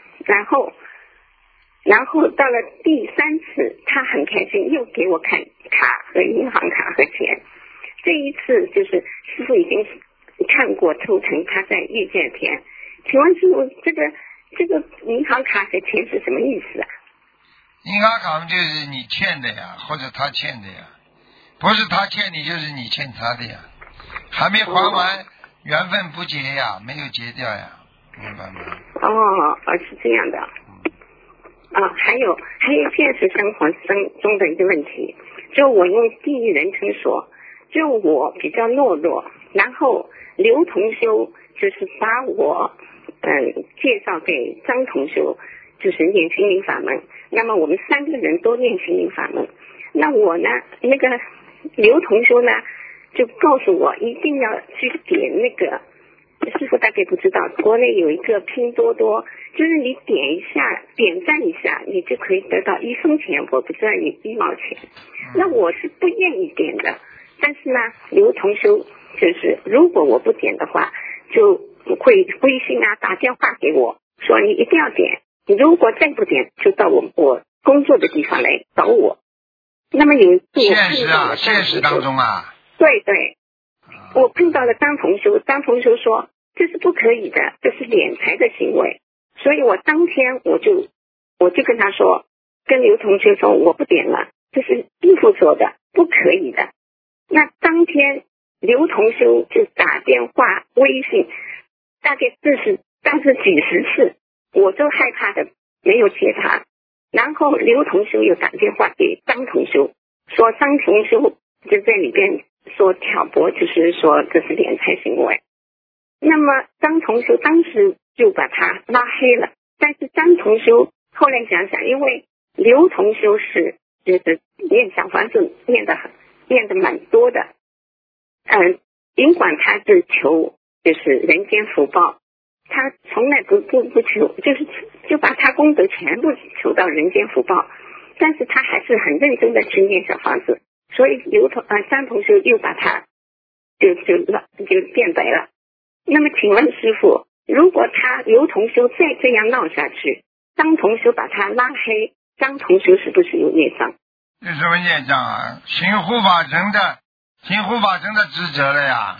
然后到了第3次，他很开心，又给我看卡和银行卡和钱。这一次就是师父已经看过抽成，他在遇见天。请问师父，这个银行卡和钱是什么意思啊？ 银行卡就是你欠的呀，或者他欠的呀，不是他欠你就是你欠他的呀，还没还完，缘分不结呀，没有结掉呀，明白吗？ 是这样的。还有现实生活中的一个问题，就我用第一人称说，就我比较懦弱，然后刘同修就是把我介绍给张同修，就是念心灵法门，那么我们3个人都念心灵法门，那我呢，那个刘同修呢就告诉我一定要去点那个，师父大概不知道，国内有一个拼多多，就是你点赞一下，你就可以得到1分钱，我不知道你1毛钱。那我是不愿意点的，但是呢，刘同修就是如果我不点的话，就会微信打电话给我说你一定要点，你如果再不点，就到我工作的地方来找我。那么有一次现实当中啊， 对，我碰到了张同修说这是不可以的，这是敛财的行为，所以我当天我就跟他说，跟刘同学说我不点了，这是师父说的，不可以的。那当天刘同修就打电话微信，大概当时几十次，我都害怕的没有接他。然后刘同修又打电话给张同修，说张同修就在里边说挑拨，就是说这是敛财行为。那么张同修当时就把他拉黑了，但是张同修后来想想，因为刘同修就是念小房子念的蛮多的，尽管他是求就是人间福报，他从来不求，就把他功德全部求到人间福报，但是他还是很认真的去念小房子，所以张同修又把他就变白了。那么请问师父，如果刘同修再这样闹下去，张同修把他拉黑，张同修是不是有孽障？ 有什么孽障啊？行护法神的职责了呀。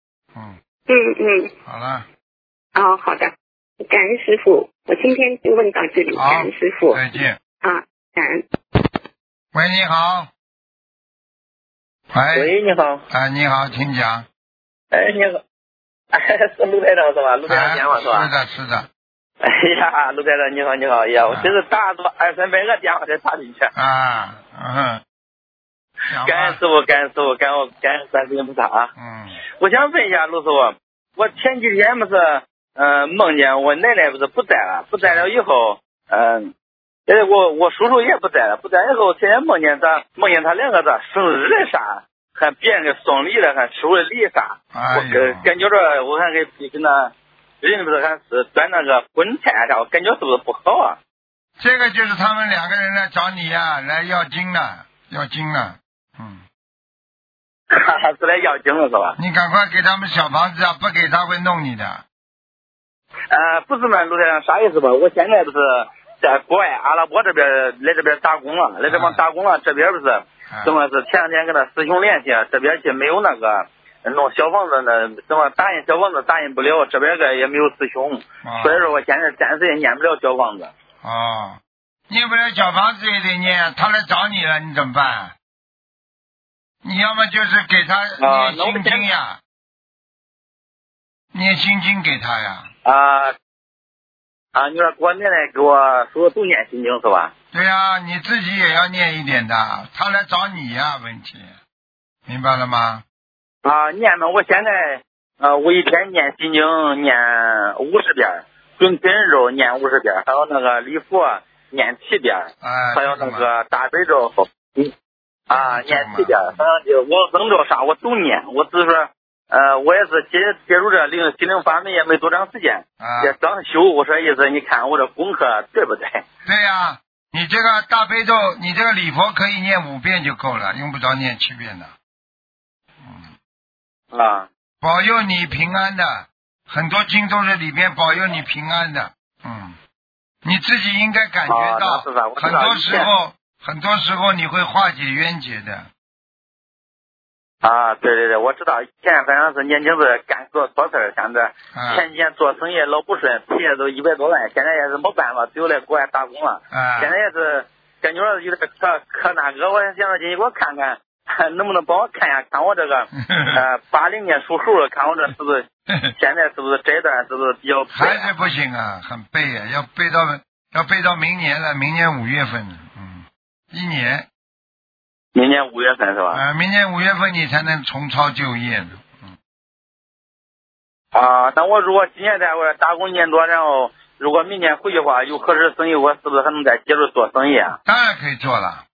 好了。 好的，感恩师父，我今天就问到这里，感恩师父， 再见。 感恩。 喂，你好。 喂，你好。 你好，请讲。 你好。是陆台长是吧？陆台长电话是吧？ 是的。 哎呀，陆台长你好，哎呀，我真是打了200-300个电话才打进去。感恩师父，感恩观世音菩萨啊。我想问一下陆师傅，我前几天不是梦见我奶奶不是不在了以后，我叔叔也不在了以后，现在梦见他2个生日的啥，还别人给送礼了，还收了礼啥，我感觉着我还跟那人不是还是端那个荤菜啥，我感觉是不是不好啊？ 这个就是他们2个人来找你呀，来要经了。 是来要经了是吧？ 你赶快给他们小房子啊，不给他会弄你的。 不是呢，卢台长，啥意思吧？我现在不是在国外阿拉伯这边来这边打工了，来这边打工了，这边不是怎么是前两天跟他师兄联系，这边去没有那个弄小房子呢，怎么打印小房子打印不了，这边个也没有师兄，所以说我现在暂时也念不了小房子。 哦，念不了小房子也得念，他来找你了，你怎么办？你要么就是给他念心经呀，念心经给他呀。 你说我奶奶给我说都念心经是吧？ 对呀，你自己也要念一点的，他来找你呀，问题明白了吗？ 念呢，我现在我一天念心经念50遍，准真咒念50遍，还有那个礼佛念7遍，还有那个大悲咒念7遍，反正就我扔着啥我都念，我只是说我也是接触这心灵法门也没多长时间，也刚修，我说意思你看我这功课对不对？ 对呀，你这个大悲咒，你这个礼佛可以念5遍就够了，用不着念7遍的。保佑你平安的，很多经都是里边保佑你平安的。你自己应该感觉到，很多时候你会化解冤结的。 对，我知道，以前反正是年轻时干做事，像这前几年做生意老不顺，赔了都100多万，现在也是没办法，只有来国外打工了。现在也是感觉有点可那个，我想着进去给我看看。能不能帮我看一下，看我这个80年属猴的，看我这是不是现在是不是这一段是不是比较还是不行啊，很背啊，要背到明年了，明年5月份了，1年。 明年5月份是吧？ 明年5月份你才能重操旧业呢。 那我如果今年在我打工1年多，然后如果明年回去的话，有合适生意，我是不是还能再接着做生意啊？ 当然可以做了。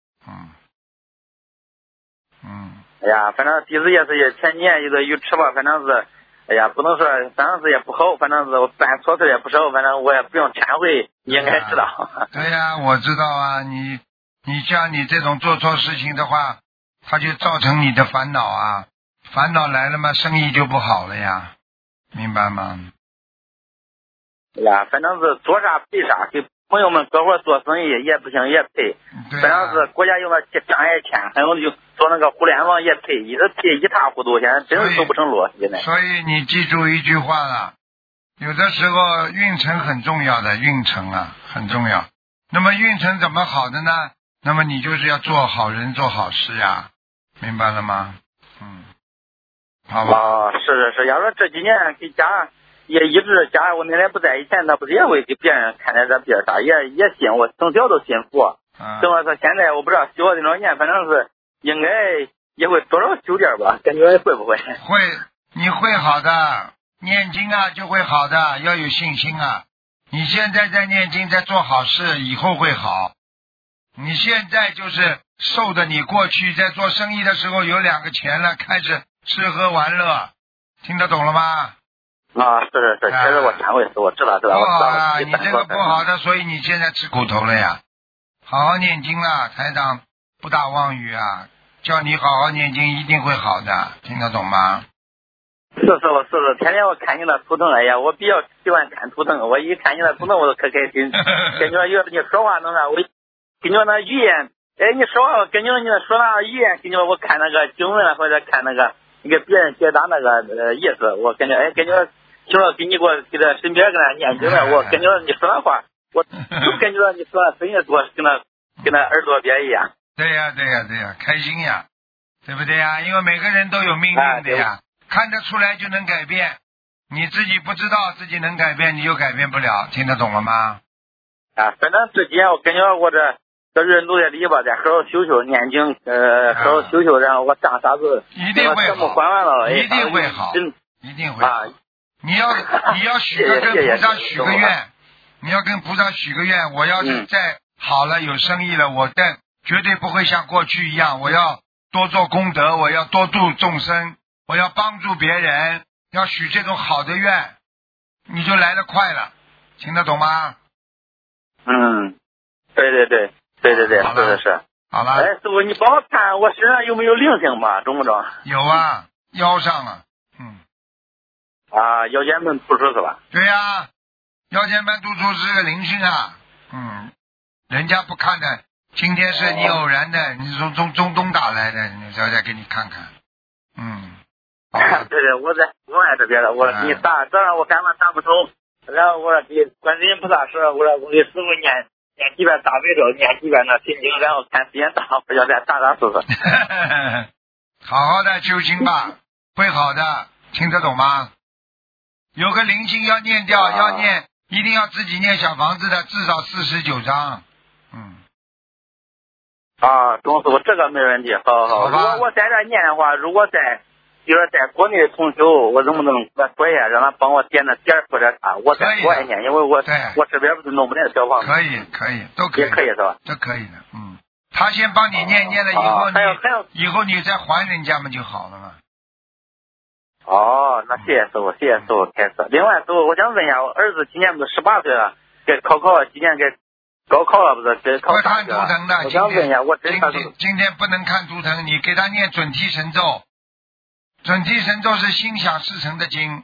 哎呀，反正弟子也是前几年有个鱼吃吧，反正是，哎呀，不能说，反正是也不好，反正是我办错事也不少，反正我也不用忏悔，你应该知道。 对呀，我知道啊，你像你这种做错事情的话，它就造成你的烦恼啊，烦恼来了嘛，生意就不好了呀，明白吗？ 哎呀，反正是做啥赔啥，给朋友们合伙做生意也不行也赔，反正是国家有那障碍钱，还有就做那个互联网也赔，一直赔一塌糊涂，现在真是走不成路。现在。 所以你记住一句话了，有的时候运程很重要的，运程啊很重要。那么运程怎么好的呢？那么你就是要做好人做好事呀，明白了吗？好吧。 是，要说这几年给家也一直家我奶奶不在以前，那不是也会给别人看待这别啥，也信，我从小都信佛。怎么说现在我不知道修了多少年，反正是应该也会多少修点吧，感觉会不会？ 会，你会好的，念经啊就会好的，要有信心啊。你现在在念经，在做好事，以后会好。你现在就是受的你过去在做生意的时候有2个钱了，开始吃喝玩乐，听得懂了吗？ 是，其实我忏悔是我知道。不好啊，你这个不好的，所以你现在吃苦头了呀。好好念经啦，台长不打妄语啊，叫你好好念经，一定会好的，听得懂吗？ 是，天天我看你那图腾，哎呀，我比较喜欢看图腾，我一看你那图腾我都可开心，感觉有你说话能啥，我跟着那语言，你说话跟着你说那语言，跟着我看那个经文或者看那个你给别人解答那个意思，我感觉听了给你给他身边跟他念经了，我感觉你说那话，我就感觉你说的声音多，跟那耳朵边一样。 对呀，开心呀，对不对呀？因为每个人都有命运的呀，看得出来就能改变，你自己不知道自己能改变，你就改变不了，听得懂了吗？ 反正这几年我感觉我这人努力吧，再好好修念经，好好修，然后我干啥子一定会好， 还完了， 一定会好，一定会好。你要许个跟菩萨许个愿，你要跟菩萨许个愿，我要是再好了有生意了，我再绝对不会像过去一样，我要多做功德，我要多度众生，我要帮助别人，要许这种好的愿，你就来得快了，听得懂吗？ 对，是。 好了。 师傅，你帮我看我身上有没有灵性吧，中不中？ 有啊，腰上啊。 腰间盘突出是吧？ 对呀， 腰间盘突出是个灵性啊，人家不看的，今天是你偶然的，你从中东打来的，你再给你看看， 对，我在国外这边的，我说你打，早上我赶忙打不通，然后我说给观世音菩萨说，我说我给师傅念几遍大悲咒，念几遍那心经，然后看时间到，我要再打试试。 好好的修行吧，会好的，听得懂吗？有个灵性要念掉，要念，一定要自己念小房子的，至少49章。 钟师傅，这个没问题，好。如果我在这念的话，如果就是在国内同修，我能不能给他说一下，让他帮我点那点或者啥？我在国外念，因为我这边不是弄不来小房子。 可以，都可以。 也可以是吧？ 都可以的，他先帮你念了以后，以后你再还人家嘛就好了嘛。 那谢谢师傅开始。另外师傅，我想问一下，我儿子今年不是18岁了，该考，今年该高考了不是？该考大学了。我想问一下， 今天不能看图腾，你给他念准提神咒。准提神咒是心想事成的经。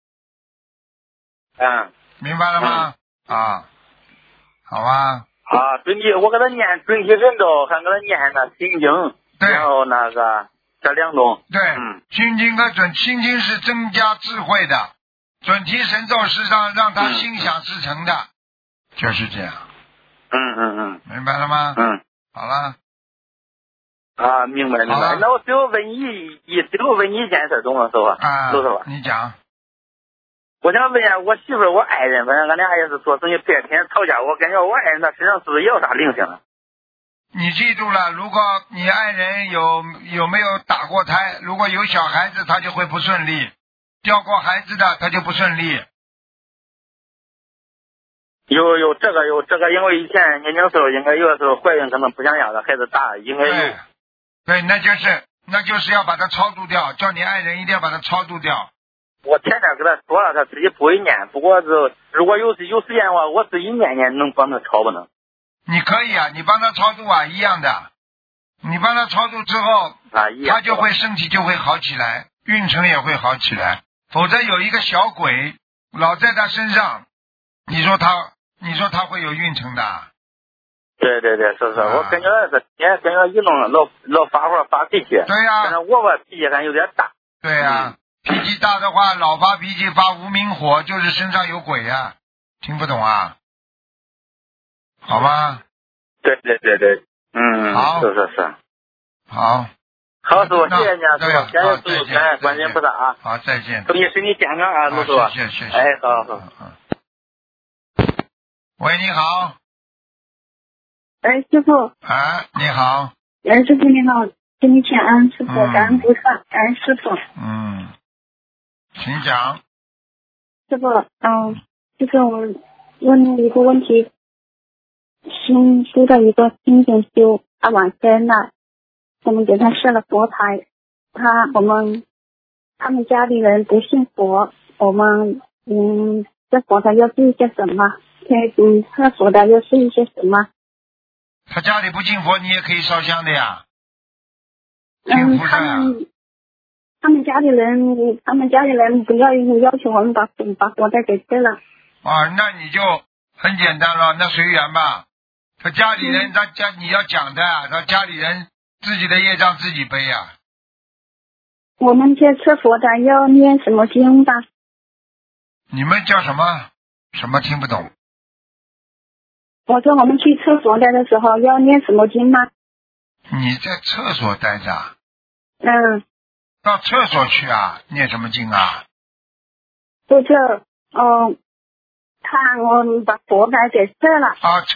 明白了吗？好吧。 准提，我给他念准提神咒，还给他念那心经，然后那个这2种。 对，心经和心经是增加智慧的，准提神咒是让他心想事成的，就是这样。明白了吗？好了。 明白。那我最后问你一件事，懂了，师傅？师傅， 你讲。 我想问一下，我媳妇我爱人，反正俺俩也是做生意，天天吵架。我感觉我爱人他身上是不是也有啥灵性呢？ 你记住了，如果你爱人有没有打过胎，如果有小孩子，他就会不顺利；掉过孩子的，他就不顺利。 有这个，因为以前年轻时候应该有的时候怀孕可能不想要的孩子大，应该有。 对，那就是要把它超度掉，叫你爱人一定要把它超度掉。 我前天跟他说了，他自己不会念，不过如果有时间的话，我自己念能帮他超不能？ 你可以啊，你帮他超度一样的。你帮他超度之后，他就会身体就会好起来，运程也会好起来。否则有一个小鬼老在他身上，你说他会有运程的。 对，是，我感觉也感觉一弄老发火发脾气。 对呀。 反正我脾气还有点大。 对呀。脾气大的话，老发脾气发无名火，就是身上有鬼呀。听不懂啊？好吧。 对。 好。 是。 好， 师傅，谢谢你啊，师傅，谢谢师傅，感恩观世音菩萨啊。 好，再见。 祝你身体健康啊，师傅。 谢谢。 好。 喂，你好。 师傅。 你好。 师傅你好，给你请安，师傅，感恩菩萨，感恩师傅。 请讲。 师傅，就是我问你一个问题，新修的一个新整修，他往生了，我们给他设了佛台，他们家里人不信佛，我们这佛台要注意些什么？厕所的要注意些什么？ 他家里不信佛，你也可以烧香的呀。 他们家里人不要求我们把佛台给撤了。 那你就很简单了，那随缘吧。他家里人，你要讲的啊，他家里人自己的业障自己背啊。 我们这撤佛台要念什么经吧？ 你们叫什么？什么听不懂？ 我说我们去厕所待的时候要念什么经吗？ 你在厕所待着？到厕所去啊？念什么经啊？ 我把佛台给撤了。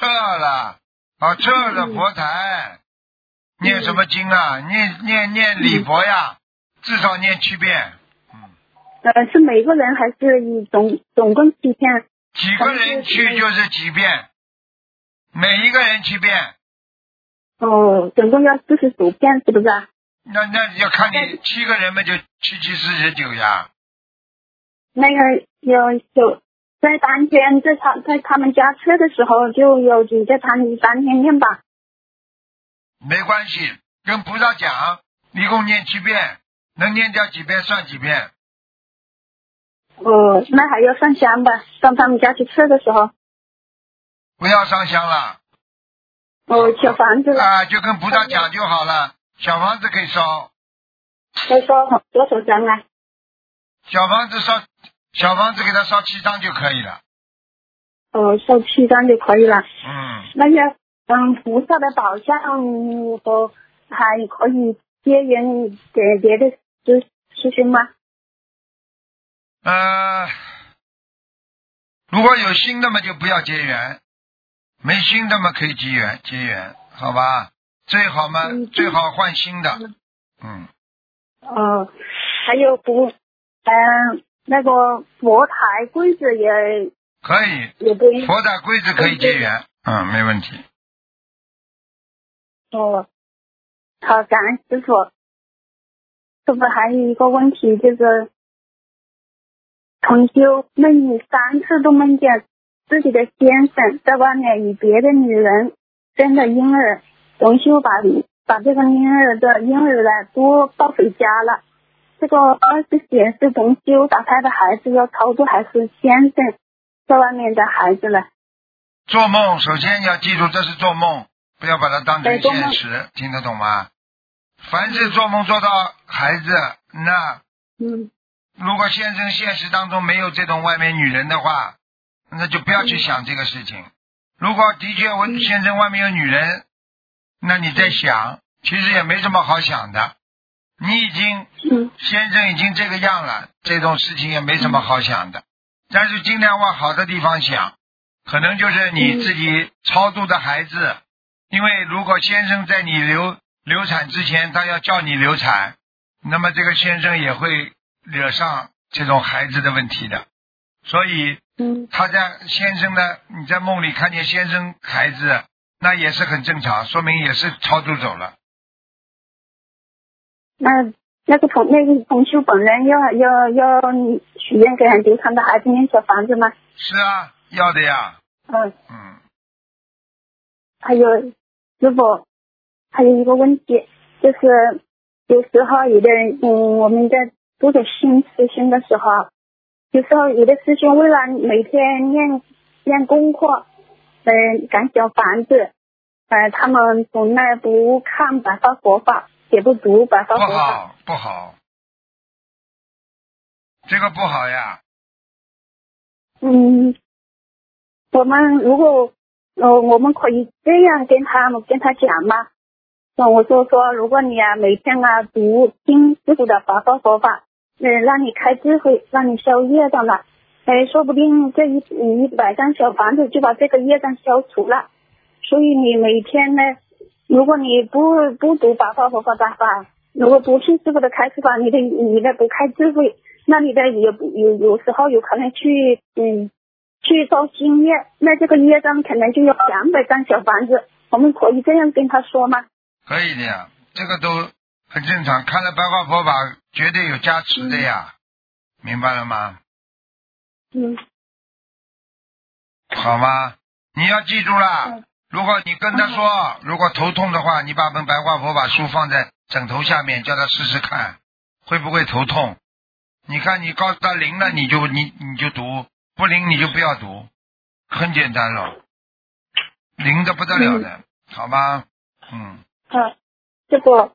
撤了佛台。念什么经啊？念礼佛呀，至少念7遍。 是每个人还是总共7遍？ 几个人去就是几遍，每一个人7遍。 总共要49遍，是不是啊？ 那要看你7个人嘛，就749呀。 那个有在当天在他们家测的时候，就有你在当天念吧。 没关系，跟菩萨讲，一共念7遍，能念掉几遍算几遍。 那还要上香吧？到他们家去吃的时候。 不要上香了。 小房子了。 啊，就跟菩萨讲就好了。小房子可以烧。 再烧多少张啊？ 小房子给他烧7张就可以了。 烧7张就可以了。那些菩萨的宝相和还可以结缘给别的师兄吗？ 如果有新的嘛就不要结缘，没新的嘛可以结缘，好吧？最好嘛，最好换新的。 还有那个佛台柜子也可以， 也对， 佛台柜子可以结缘，没问题。 好，感恩师傅。师傅还有一个问题就是同修梦里3次都梦见自己的先生在外面与别的女人生了婴儿，同修把这个婴儿呢都抱回家了。这个是显示同修打胎的孩子要超度还是先生在外面的孩子呢？ 做梦首先要记住这是做梦，不要把它当成现实，听得懂吗？凡是做梦做到孩子，那如果先生现实当中没有这种外面女人的话，那就不要去想这个事情。如果的确我先生外面有女人，那你在想其实也没什么好想的，你先生已经这个样了，这种事情也没什么好想的。但是尽量往好的地方想，可能就是你自己超度的孩子，因为如果先生在你流产之前他要叫你流产，那么这个先生也会惹上这种孩子的问题的。所以他在先生的你在梦里看见先生孩子，那也是很正常，说明也是超度走了。 那个同修本人要许愿给很流产的孩子念小房子吗？ 是啊，要的呀。 还有师傅，还有一个问题，就是有时候有的我们在做的新师兄的时候，有时候有的师兄为了每天念功课，赶小房子，他们从来不看白话佛法，也不读白话佛法。 不好，这个不好呀。 我们如果我们可以这样跟他讲吗？我说如果你每天听师父的白话佛法，让你开智慧，让你消业障了，说不定这100张小房子就把这个业障消除了。所以你每天呢，如果你不读白话佛法的话，如果不听师父的开示法，你的不开智慧，那你的有时候有可能去造新业，那这个业障可能就有200张小房子。我们可以这样跟他说吗？ 可以的呀，这个都很正常，看了白话佛法绝对有加持的呀，明白了吗？好吗？你要记住了，如果你跟他说，如果头痛的话，你把本白话佛法书放在枕头下面，叫他试试看会不会头痛。你看你告诉他灵了，你就读，不灵你就不要读，很简单了，灵的不得了的，好吗？ 师傅，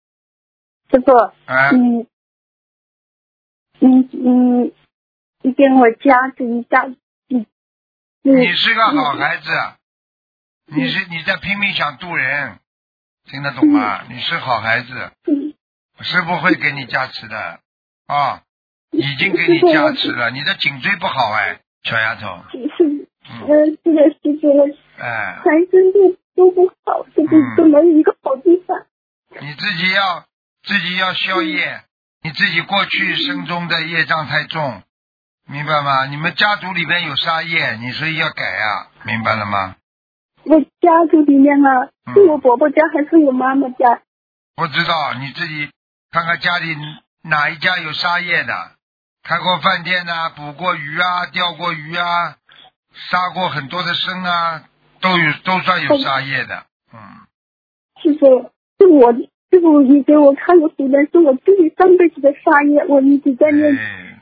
你跟我加持一下。 你是个好孩子，你在拼命想度人，听得懂吗？你是好孩子，师父会给你加持的已经给你加持了。你的颈椎不好小丫头。 是的，师傅，全身都不好，都没有一个好地方。 你自己要消业，你自己过去生中的业障太重，明白吗？你们家族里边有杀业，你所以要改明白了吗？ 我家族里面是我伯伯家还是我妈妈家？ 不知道，你自己看看家里哪一家有杀业的，开过饭店捕过鱼钓过鱼杀过很多的生都算有杀业的。 师傅，你给我看的书呢，是我自己上辈子的杀业，我一直在念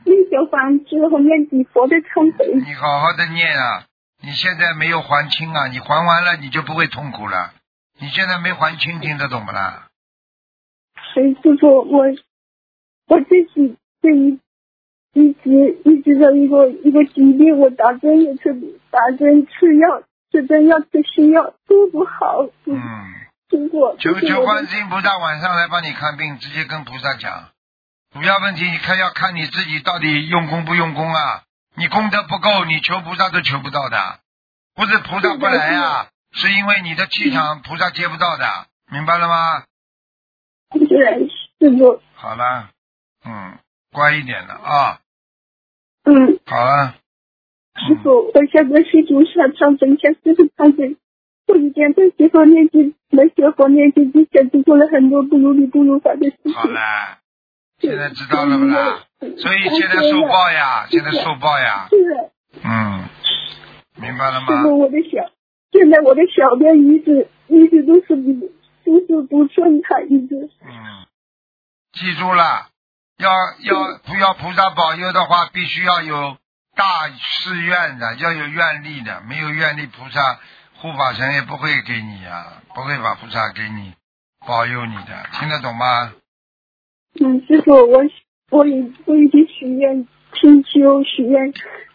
小房子和念几佛的忏悔。 你好好的念啊！你现在没有还清啊，你还完了你就不会痛苦了。你现在没还清，听得懂不啦？ 师傅，我自己一直的一个疾病，我打针吃药，吃针药吃西药都不好。师傅， 求观世音菩萨晚上来帮你看病，直接跟菩萨讲。主要问题你要看你自己到底用功不用功啊！你功德不够，你求菩萨都求不到的。不是菩萨不来啊，是因为你的气场菩萨接不到的，明白了吗？ 是师傅。 好了，乖一点的啊。好了。 师傅，我现在是读上长征下师傅长征，我以前在学佛念经之前就做了很多不如理不如法的事情。 好了，现在知道了不啦？所以现在受报呀，现在受报呀。 是的。 明白了吗？ 师傅，现在我的小便一直都是不顺畅，一直。 记住了，要菩萨保佑的话，必须要有大誓愿的，要有愿力的，没有愿力，菩萨护法神也不会给你啊，不会把菩萨给你保佑你的，听得懂吗？ 师傅，我已经许愿清修，许愿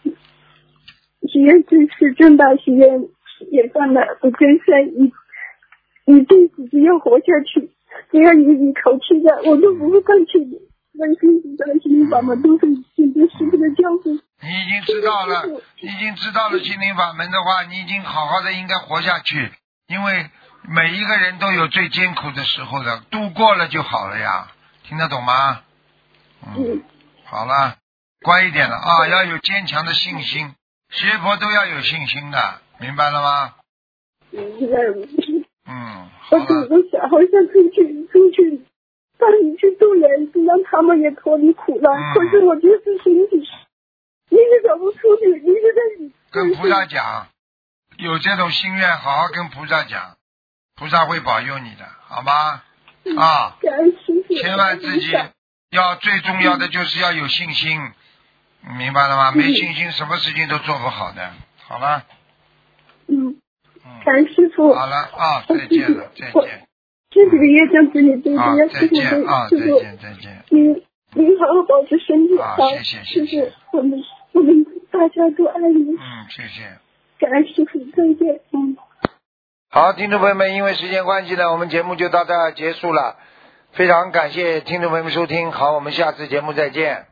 支持正大，许愿也办了，我真是一辈子只要活下去，只要一口气的，我都不会放弃的。关心的心灵法门都是现在师傅的教训。 你已经知道了心灵法门的话，你已经好好的应该活下去，因为每一个人都有最艰苦的时候的，度过了就好了呀，听得懂吗？好了，乖一点了啊，要有坚强的信心，学佛都要有信心的，明白了吗？好了。 我好想出去帮你去度人，让他们也脱离苦难。可是我就是身体一直走不出去，一直在跟菩萨讲，有这种心愿，好好跟菩萨讲，菩萨会保佑你的，好吗？千万自己要最重要的就是要有信心，明白了吗？没信心什么事情都做不好的。好了。 感恩师傅。 好了啊，再见了，再见。 身体的业障自己背，要再见啊，再见。 您好好保持身体好， 谢谢。 我们大家都爱你。 谢谢。 感恩师傅，再见。 好，听众朋友们，因为时间关系呢，我们节目就到这儿结束了。非常感谢听众朋友们收听，好，我们下次节目再见。